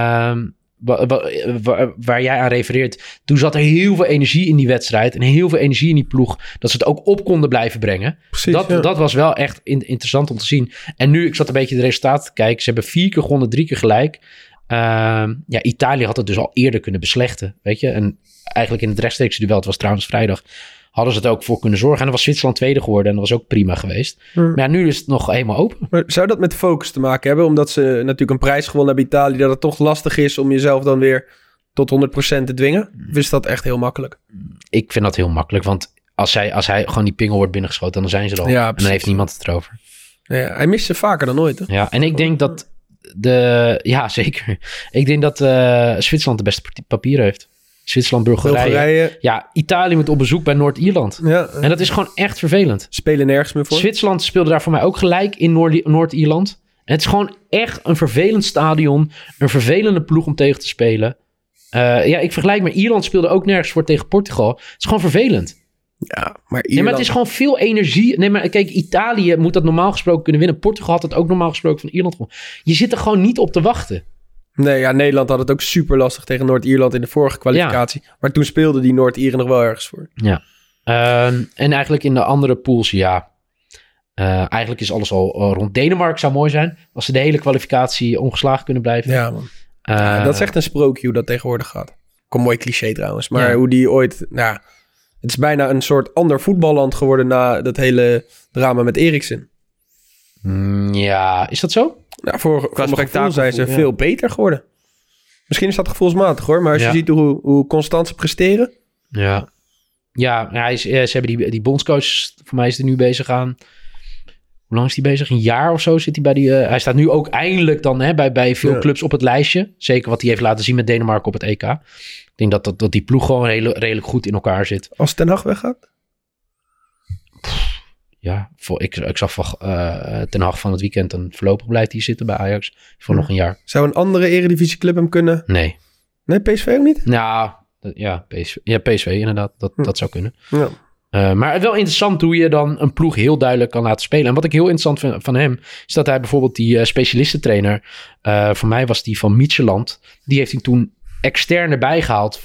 waar jij aan refereert, toen zat er heel veel energie in die wedstrijd en heel veel energie in die ploeg, dat ze het ook op konden blijven brengen. Precies, dat was wel echt interessant om te zien. En nu, ik zat een beetje de resultaten te kijken, ze hebben 4 keer gewonnen, 3 keer gelijk. Italië had het dus al eerder kunnen beslechten, weet je. En eigenlijk in het rechtstreekse duel, het was trouwens vrijdag, hadden ze het ook voor kunnen zorgen. En dan was Zwitserland tweede geworden en dat was ook prima geweest. Maar ja, nu is het nog helemaal open. Maar zou dat met focus te maken hebben? Omdat ze natuurlijk een prijs gewonnen hebben, Italië, dat het toch lastig is om jezelf dan weer tot 100% te dwingen? Of is dat echt heel makkelijk? Ik vind dat heel makkelijk, want als hij gewoon die pingel wordt binnengeschoten, dan zijn ze er al. Ja, en dan heeft niemand het erover. Ja, hij mist ze vaker dan ooit, hè? Ja, en ik denk dat ja, zeker. Ik denk dat Zwitserland de beste papieren heeft. Zwitserland, Bulgarije. Ja, Italië moet op bezoek bij Noord-Ierland. Ja, en dat is gewoon echt vervelend. Spelen nergens meer voor. Zwitserland speelde daar voor mij ook gelijk in Noord-Ierland. En het is gewoon echt een vervelend stadion. Een vervelende ploeg om tegen te spelen. Ik vergelijk met Ierland speelde ook nergens voor tegen Portugal. Het is gewoon vervelend. Ja, maar Ierland... Nee, maar het is gewoon veel energie. Nee, maar kijk, Italië moet dat normaal gesproken kunnen winnen. Portugal had het ook normaal gesproken van Ierland gewonnen. Je zit er gewoon niet op te wachten. Nee, ja, Nederland had het ook super lastig tegen Noord-Ierland in de vorige kwalificatie. Ja. Maar toen speelden die Noord-Ieren nog wel ergens voor. Ja. En eigenlijk in de andere pools, ja. Eigenlijk is alles al rond. Denemarken zou mooi zijn. Als ze de hele kwalificatie ongeslagen kunnen blijven. Ja, man. Dat is echt een sprookje hoe dat tegenwoordig gaat. Een mooi cliché trouwens. Maar hoe die ooit... Nou, het is bijna een soort ander voetballand geworden na dat hele drama met Eriksen. Ja, is dat zo? Nou, voor mijn gevoel zijn ze veel beter geworden. Misschien is dat gevoelsmatig hoor. Maar als je ziet hoe constant ze presteren. Ja. Ze hebben die bondscoach. Voor mij is hij nu bezig aan... Hoe lang is hij bezig? Een jaar of zo zit hij bij die... hij staat nu ook eindelijk dan bij veel clubs op het lijstje. Zeker wat hij heeft laten zien met Denemarken op het EK. Ik denk dat die ploeg gewoon redelijk goed in elkaar zit. Als Ten Hag weggaat? Ja, ik zag van Ten Hag van het weekend een voorlopig blijft hier zitten bij Ajax. Voor nog een jaar. Zou een andere eredivisieclub hem kunnen? Nee. Nee, PSV ook niet? Nou, PSV inderdaad. Dat zou kunnen. Ja. Maar wel interessant hoe je dan een ploeg heel duidelijk kan laten spelen. En wat ik heel interessant vind van hem, is dat hij bijvoorbeeld die specialistentrainer, voor mij was die van Midtjylland, die heeft hij toen extern erbij gehaald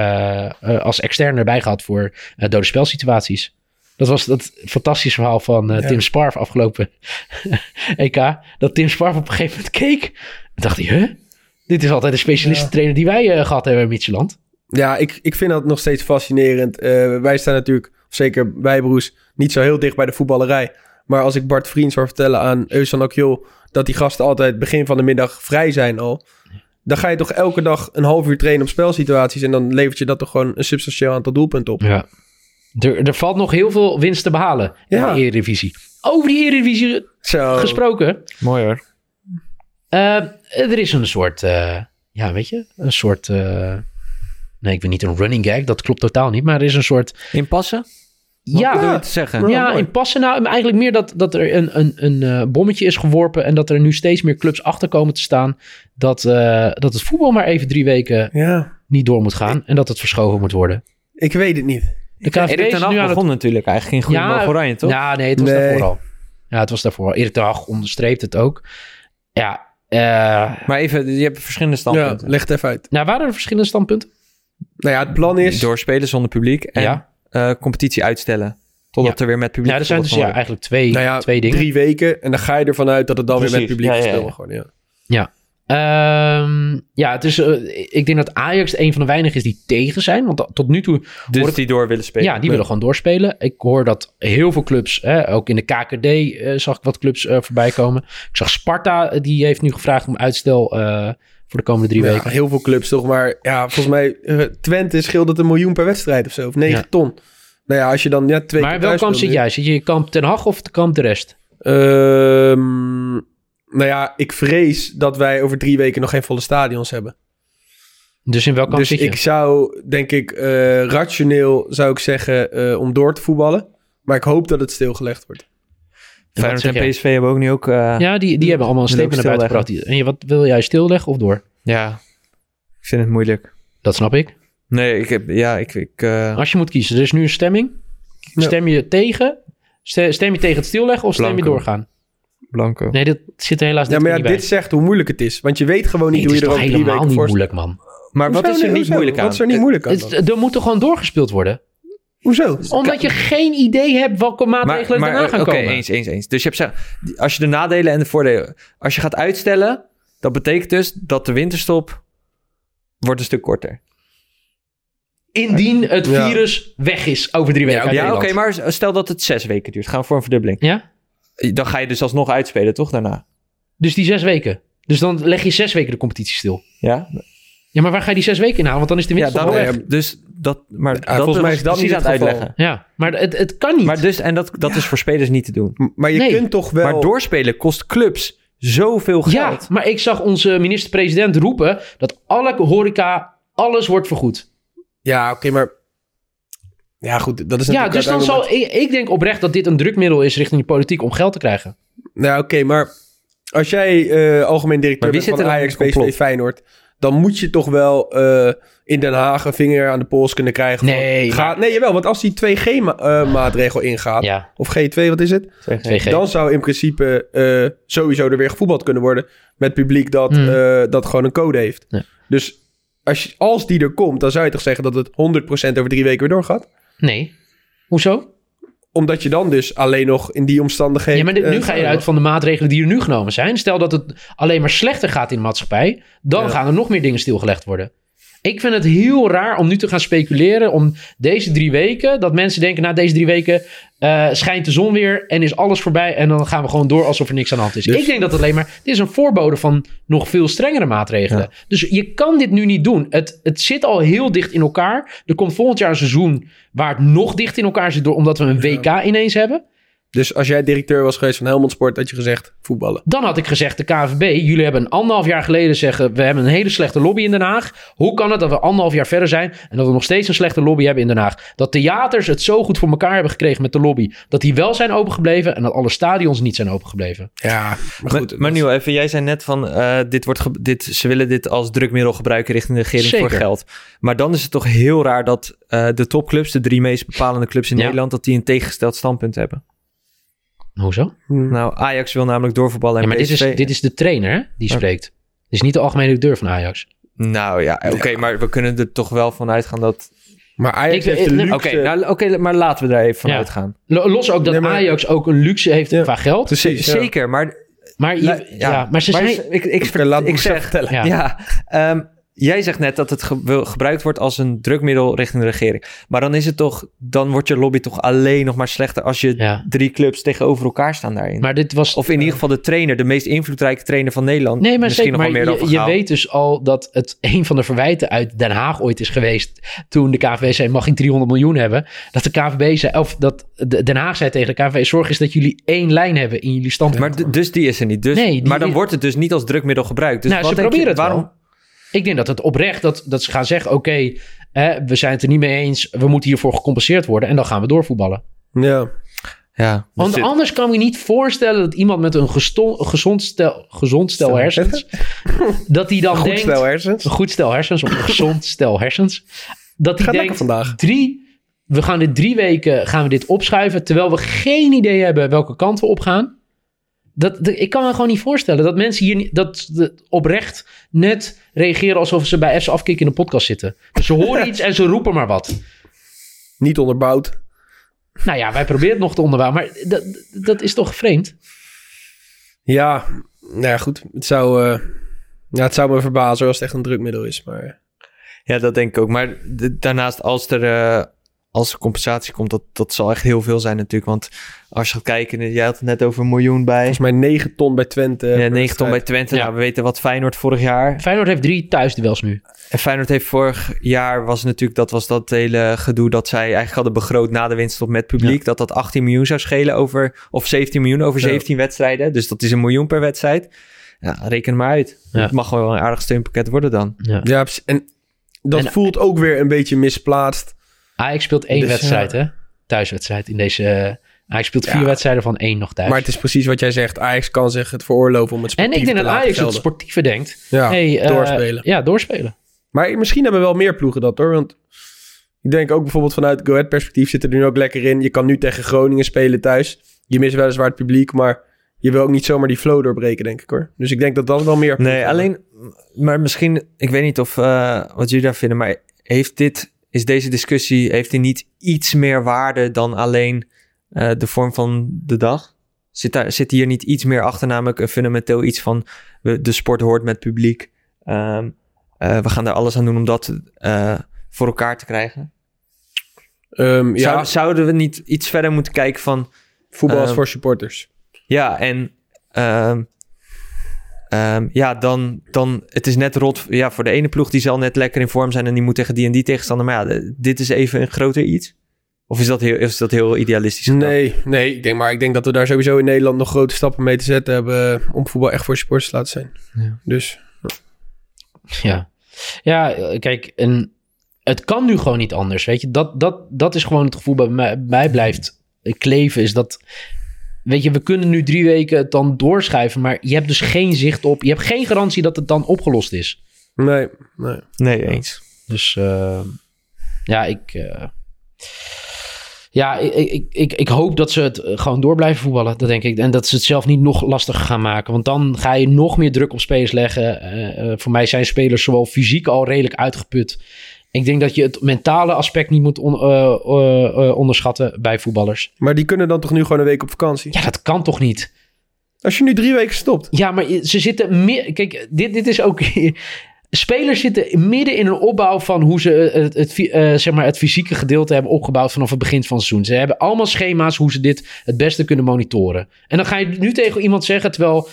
voor dode spelsituaties. Dat was dat fantastische verhaal van Tim Sparv afgelopen EK. Dat Tim Sparv op een gegeven moment keek. En dacht hij, dit is altijd de specialistentrainer die wij gehad hebben in Midtjylland. Ja, ik vind dat nog steeds fascinerend. Wij staan natuurlijk, zeker wij broers, niet zo heel dicht bij de voetballerij. Maar als ik Bart Vriends zou vertellen aan Özcan Akjol dat die gasten altijd begin van de middag vrij zijn al, dan ga je toch elke dag een half uur trainen op spelsituaties en dan levert je dat toch gewoon een substantieel aantal doelpunten op. Ja. Er valt nog heel veel winst te behalen in de Eredivisie. Over die Eredivisie gesproken. Mooi hoor. Er is een soort, een soort, nee, ik weet niet een running gag, dat klopt totaal niet, maar er is een soort Inpassen? Ja, bedoel je te zeggen? Ja, inpassen. Nou, eigenlijk meer dat er een bommetje is geworpen en dat er nu steeds meer clubs achter komen te staan dat het voetbal maar even 3 weken niet door moet gaan en dat het verschoven moet worden. Ik weet het niet. De KNVB Erik ten Hag begon natuurlijk eigenlijk in Goedemorgen Oranje, toch? Ja, nee, het was daarvoor al. Ja, het was daarvoor al. Erik ten Hag onderstreept het ook. Ja. Maar even, je hebt verschillende standpunten. Ja, leg het even uit. Nou, waren er verschillende standpunten? Nou ja, het plan is doorspelen zonder publiek en competitie uitstellen. Totdat er weer met publiek. Ja, er zijn dus eigenlijk twee dingen. 3 weken en dan ga je ervan uit dat het dan weer met publiek gespeeld wordt. Het is, ik denk dat Ajax een van de weinigen is die tegen zijn. Want tot nu toe... Dus die door willen spelen. Ja, die willen gewoon doorspelen. Ik hoor dat heel veel clubs, ook in de KKD zag ik wat clubs voorbij komen. Ik zag Sparta, die heeft nu gevraagd om uitstel voor de komende 3 weken. Heel veel clubs toch, maar ja, volgens mij Twente scheelt het 1 miljoen per wedstrijd of zo. Of 9 ton. Nou ja, als je dan 2 keer Maar welk kamp zit jij? Zit je in kamp Ten Hag of de kamp de rest? Nou ja, ik vrees dat wij over 3 weken nog geen volle stadions hebben. Dus in welk kamp zit je? Ik zou, denk ik, rationeel zou ik zeggen om door te voetballen. Maar ik hoop dat het stilgelegd wordt. Feyenoord en PSV hebben ook nu ook... ja, die hebben allemaal een statement naar buiten gebracht. En wat wil jij, stilleggen of door? Ja, ik vind het moeilijk. Dat snap ik. Nee, Als je moet kiezen, er is nu een stemming. Stem je tegen? Stem je tegen het stilleggen of stem je doorgaan? Blanco. Nee, dat zit er helaas niet bij. Dit zegt hoe moeilijk het is. Want je weet gewoon niet hoe je er over 3 weken voor... Het is helemaal niet moeilijk, man. Maar wat is er niet moeilijk aan? Wat is er niet moeilijk aan? Er moet toch gewoon doorgespeeld worden? Hoezo? Omdat je geen idee hebt welke maatregelen daarna gaan komen. Oké, eens. Dus je hebt als je de nadelen en de voordelen... Als je gaat uitstellen, dat betekent dus dat de winterstop wordt een stuk korter. Indien het virus weg is over 3 weken. Ja, oké, maar stel dat het 6 weken duurt. Gaan we voor een verdubbeling. Ja? Dan ga je dus alsnog uitspelen, toch, daarna? Dus die 6 weken. Dus dan leg je 6 weken de competitie stil. Ja. Ja, maar waar ga je die 6 weken in halen? Want dan is de winterstop al weg. Dus dat... Maar volgens mij is dat niet aan het uitleggen. Ja, maar het kan niet. Maar dus, en dat is voor spelers niet te doen. Maar je kunt toch wel... Maar doorspelen kost clubs zoveel geld. Ja, maar ik zag onze minister-president roepen dat alle horeca, alles wordt vergoed. Ja, oké, maar... Ja, goed, dat is natuurlijk... Ja, dus dan zal... Ik denk oprecht dat dit een drukmiddel is richting de politiek om geld te krijgen. Nou, oké, maar als jij algemeen directeur bent van Ajax, PSV, Feyenoord... dan moet je toch wel in Den Haag een vinger aan de pols kunnen krijgen. Nee, nee, jawel, want als die 2G-maatregel ingaat... Of G2, wat is het? 2G. Dan zou in principe sowieso er weer gevoetbald kunnen worden... met publiek dat gewoon een code heeft. Ja. Dus als die er komt, dan zou je toch zeggen... dat het 100% over 3 weken weer doorgaat? Nee. Hoezo? Omdat je dan dus alleen nog in die omstandigheden... Ja, maar nu ga je uit van de maatregelen die er nu genomen zijn. Stel dat het alleen maar slechter gaat in de maatschappij... dan gaan er nog meer dingen stilgelegd worden. Ik vind het heel raar om nu te gaan speculeren... om deze 3 weken... dat mensen denken, na deze 3 weken... schijnt de zon weer en is alles voorbij... en dan gaan we gewoon door alsof er niks aan de hand is. Dus, ik denk dat het alleen maar... dit is een voorbode van nog veel strengere maatregelen. Ja. Dus je kan dit nu niet doen. Het zit al heel dicht in elkaar. Er komt volgend jaar een seizoen... waar het nog dicht in elkaar zit... omdat we een WK ineens hebben. Dus als jij directeur was geweest van Helmond Sport, had je gezegd voetballen. Dan had ik gezegd, de KNVB, jullie hebben 1,5 jaar geleden zeggen, we hebben een hele slechte lobby in Den Haag. Hoe kan het dat we 1,5 jaar verder zijn en dat we nog steeds een slechte lobby hebben in Den Haag? Dat theaters het zo goed voor elkaar hebben gekregen met de lobby, dat die wel zijn opengebleven en dat alle stadions niet zijn opengebleven. Ja, maar goed. Maar Niel, even, jij zei net van, ze willen dit als drukmiddel gebruiken richting de regering voor geld. Maar dan is het toch heel raar dat de topclubs, de 3 meest bepalende clubs in Nederland, dat die een tegengesteld standpunt hebben. Hoezo? Nou, Ajax wil namelijk doorvoetballen en maar PSV... dit is de trainer, hè, die spreekt. Dit is niet de algemene directeur van Ajax. Nou ja, oké, maar we kunnen er toch wel van uitgaan dat... Maar Ajax heeft de luxe... Oké, maar laten we daar even van uitgaan. Los ook dat Ajax ook een luxe heeft qua geld. Precies, zeker, maar ze zijn... Ik zeg... Jij zegt net dat het gebruikt wordt als een drukmiddel richting de regering. Maar dan is het toch, dan wordt je lobby toch alleen nog maar slechter als je 3 clubs tegenover elkaar staan daarin. Maar dit was, of in ieder geval de trainer, de meest invloedrijke trainer van Nederland. Nee, maar misschien zeker, nog wel maar meer dan je weet dus al dat het een van de verwijten uit Den Haag ooit is geweest toen de KNVB zei, mag ik 300 miljoen hebben? Dat de KNVB zei, of dat Den Haag zei tegen de KNVB, zorg eens dat jullie 1 lijn hebben in jullie standpunt. Maar dus die is er niet. Dus, nee, maar dan wordt het dus niet als drukmiddel gebruikt. Dus nou, wat ze proberen het waarom? wel. Ik denk dat het oprecht, dat ze gaan zeggen, oké, we zijn het er niet mee eens, we moeten hiervoor gecompenseerd worden en dan gaan we doorvoetballen. Ja. Want anders kan ik me niet voorstellen dat iemand met een gezond stel hersens, dat die dan denkt... Een goed stel hersens, of een gezond stel hersens. Dat die denkt, vandaag. We gaan dit 3 weken gaan we dit opschuiven, terwijl we geen idee hebben welke kant we op gaan. Ik kan me gewoon niet voorstellen dat mensen hier oprecht net reageren alsof ze bij FC Afkikken in de podcast zitten. Dus ze horen iets en ze roepen maar wat. Niet onderbouwd. Nou ja, wij proberen het nog te onderbouwen, maar dat is toch vreemd? Ja, nou ja, goed. Het zou me verbazen als het echt een drukmiddel is. Maar... Ja, dat denk ik ook. Maar daarnaast, als er compensatie komt, dat zal echt heel veel zijn natuurlijk. Want als je gaat kijken, jij had het net over 1 miljoen bij. Volgens mij 9 ton bij Twente. Ja, 9 ton bij Twente. Ja. Nou, we weten wat Feyenoord vorig jaar... Feyenoord heeft 3 thuisduels nu. En Feyenoord heeft vorig jaar dat hele gedoe dat zij eigenlijk hadden begroot na de winststop met publiek. Ja. Dat 18 miljoen zou schelen of 17 miljoen over 17 wedstrijden. Dus dat is 1 miljoen per wedstrijd. Ja, reken maar uit. Ja. Het mag wel een aardig steunpakket worden dan. Ja, en dat voelt ook weer een beetje misplaatst. Ajax speelt 1 wedstrijd, hè? Thuiswedstrijd in deze... Ajax speelt 4 wedstrijden van 1 nog thuis. Maar het is precies wat jij zegt. Ajax kan zich het veroorloven om het sportief te laten gelden. En ik denk dat Ajax het sportieve denkt. Ja, doorspelen. Ja, doorspelen. Maar misschien hebben wel meer ploegen dat, hoor. Want ik denk ook bijvoorbeeld vanuit Go Ahead perspectief zit er nu ook lekker in. Je kan nu tegen Groningen spelen thuis. Je mist weliswaar het publiek, maar je wil ook niet zomaar die flow doorbreken, denk ik, hoor. Dus ik denk dat dat wel meer ploegen. Nee, alleen... Maar misschien... Ik weet niet of wat jullie daar vinden, maar is deze discussie, heeft die niet iets meer waarde dan alleen de vorm van de dag? Zit hier niet iets meer achter, namelijk fundamenteel iets van de sport hoort met publiek. We gaan er alles aan doen om dat voor elkaar te krijgen. Zouden we niet iets verder moeten kijken van... Voetbal is voor supporters. Ja, en... dan het is net rot voor de ene ploeg, die zal net lekker in vorm zijn en die moet tegen die en die tegenstander. Maar ja, dit is even een groter iets. Of is dat heel idealistisch? Nee, ik denk dat we daar sowieso in Nederland nog grote stappen mee te zetten hebben om voetbal echt voor supporters te laten zijn. Ja. Dus. Ja, kijk, het kan nu gewoon niet anders, weet je. Dat is gewoon het gevoel bij mij blijft kleven, is dat... Weet je, we kunnen nu 3 weken het dan doorschuiven, maar je hebt dus geen zicht op... Je hebt geen garantie dat het dan opgelost is. Nee, eens. Dus ik hoop dat ze het gewoon door blijven voetballen, dat denk ik. En dat ze het zelf niet nog lastiger gaan maken. Want dan ga je nog meer druk op spelers leggen. Voor mij zijn spelers zowel fysiek al redelijk uitgeput. Ik denk dat je het mentale aspect niet moet onderschatten bij voetballers. Maar die kunnen dan toch nu gewoon een week op vakantie? Ja, dat kan toch niet? Als je nu 3 weken stopt. Ja, maar ze zitten... Kijk, dit is ook... Spelers zitten midden in een opbouw van hoe ze het fysieke gedeelte hebben opgebouwd vanaf het begin van het seizoen. Ze hebben allemaal schema's hoe ze dit het beste kunnen monitoren. En dan ga je nu tegen iemand zeggen, terwijl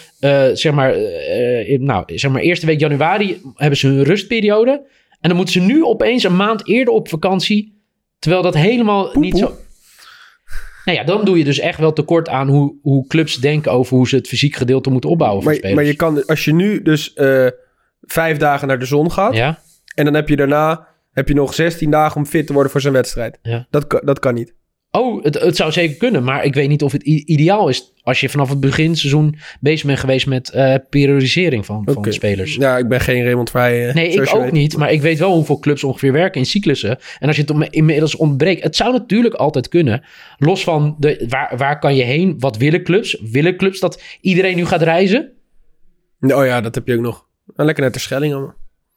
eerste week januari hebben ze hun rustperiode. En dan moeten ze nu opeens een maand eerder op vakantie, terwijl dat helemaal niet zo... Nou ja, dan doe je dus echt wel tekort aan hoe clubs denken over hoe ze het fysiek gedeelte moeten opbouwen voor spelers. Maar je kan, als je nu dus 5 dagen naar de zon gaat... Ja? En dan heb je daarna nog 16 dagen om fit te worden voor zijn wedstrijd. Ja. Dat kan niet. Oh, het zou zeker kunnen. Maar ik weet niet of het ideaal is als je vanaf het beginseizoen bezig bent geweest met periodisering van de spelers. Ja, ik ben geen Raymond Vrij. Nee, ik ook niet. Maar ik weet wel hoeveel clubs ongeveer werken in cyclussen. En als je het inmiddels ontbreekt... Het zou natuurlijk altijd kunnen. Los van waar kan je heen? Wat willen clubs? Willen clubs dat iedereen nu gaat reizen? Oh ja, dat heb je ook nog. Lekker naar Terschelling allemaal.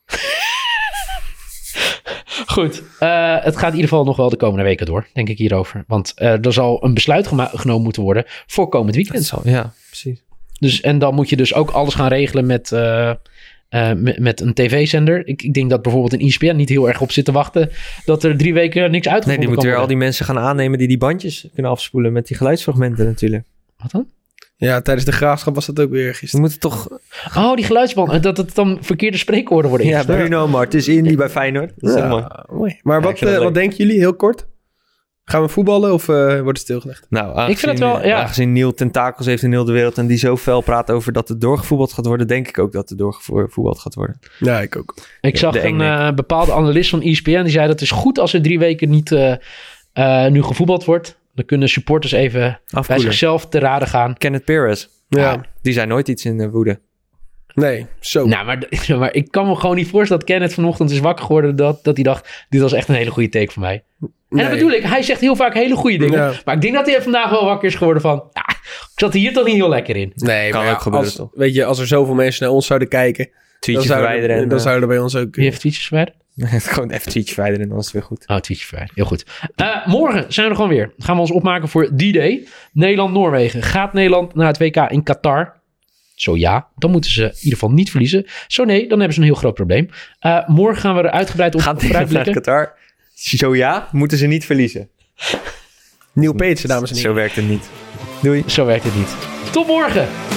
Goed, het gaat in ieder geval nog wel de komende weken door, denk ik hierover. Want er zal een besluit genomen moeten worden voor komend weekend. Ja, precies. Dus, en dan moet je dus ook alles gaan regelen met een tv-zender. Ik denk dat bijvoorbeeld een ESPN niet heel erg op zit te wachten dat er 3 weken niks uitgevonden kan worden. Nee, die moeten weer al die mensen gaan aannemen die bandjes kunnen afspoelen met die geluidsfragmenten natuurlijk. Wat dan? Ja, tijdens de Graafschap was dat ook weer gisteren. We moeten toch... Oh, die geluidsband. Dat het dan verkeerde spreekwoorden worden ingesteld. Ja, Bruno Mart is die bij Feyenoord. Dat is mooi. Maar wat denken jullie, heel kort? Gaan we voetballen of wordt het stilgelegd? Nou, ik vind het wel, aangezien Neil tentakels heeft in heel de wereld en die zo fel praat over dat het doorgevoetbald gaat worden, denk ik ook dat het doorgevoetbald gaat worden. Ja, ik ook. Ik zag een bepaalde analist van ESPN die zei dat het is goed als er 3 weken niet nu gevoetbald wordt. Dan kunnen supporters even bij zichzelf te raden gaan. Kenneth Perez. Ja. Die zei nooit iets in de woede. Nee, zo. Nou, maar ik kan me gewoon niet voorstellen dat Kenneth vanochtend is wakker geworden dat hij dacht, dit was echt een hele goede take voor mij. En dat bedoel ik, hij zegt heel vaak hele goede dingen. Ja. Maar ik denk dat hij vandaag wel wakker is geworden van, ik zat hier toch niet heel lekker in. Nee, kan ook gebeuren toch. Weet je, als er zoveel mensen naar ons zouden kijken, tweetje verwijderen. Dan zouden er bij ons ook... Wie heeft tweetjes verwijderd? Gewoon even tweetje verwijderen en dan is het weer goed. Oh, tweetje verwijderen. Heel goed. Morgen zijn we er gewoon weer. Dan gaan we ons opmaken voor D-Day. Nederland-Noorwegen. Gaat Nederland naar het WK in Qatar? Zo ja, dan moeten ze in ieder geval niet verliezen. Zo nee, dan hebben ze een heel groot probleem. Morgen gaan we er uitgebreid op vooruitblikken. Naar Qatar? Zo ja, moeten ze niet verliezen. Nieuw Peetsen, dames en heren. Zo werkt het niet. Doei. Zo werkt het niet. Tot morgen.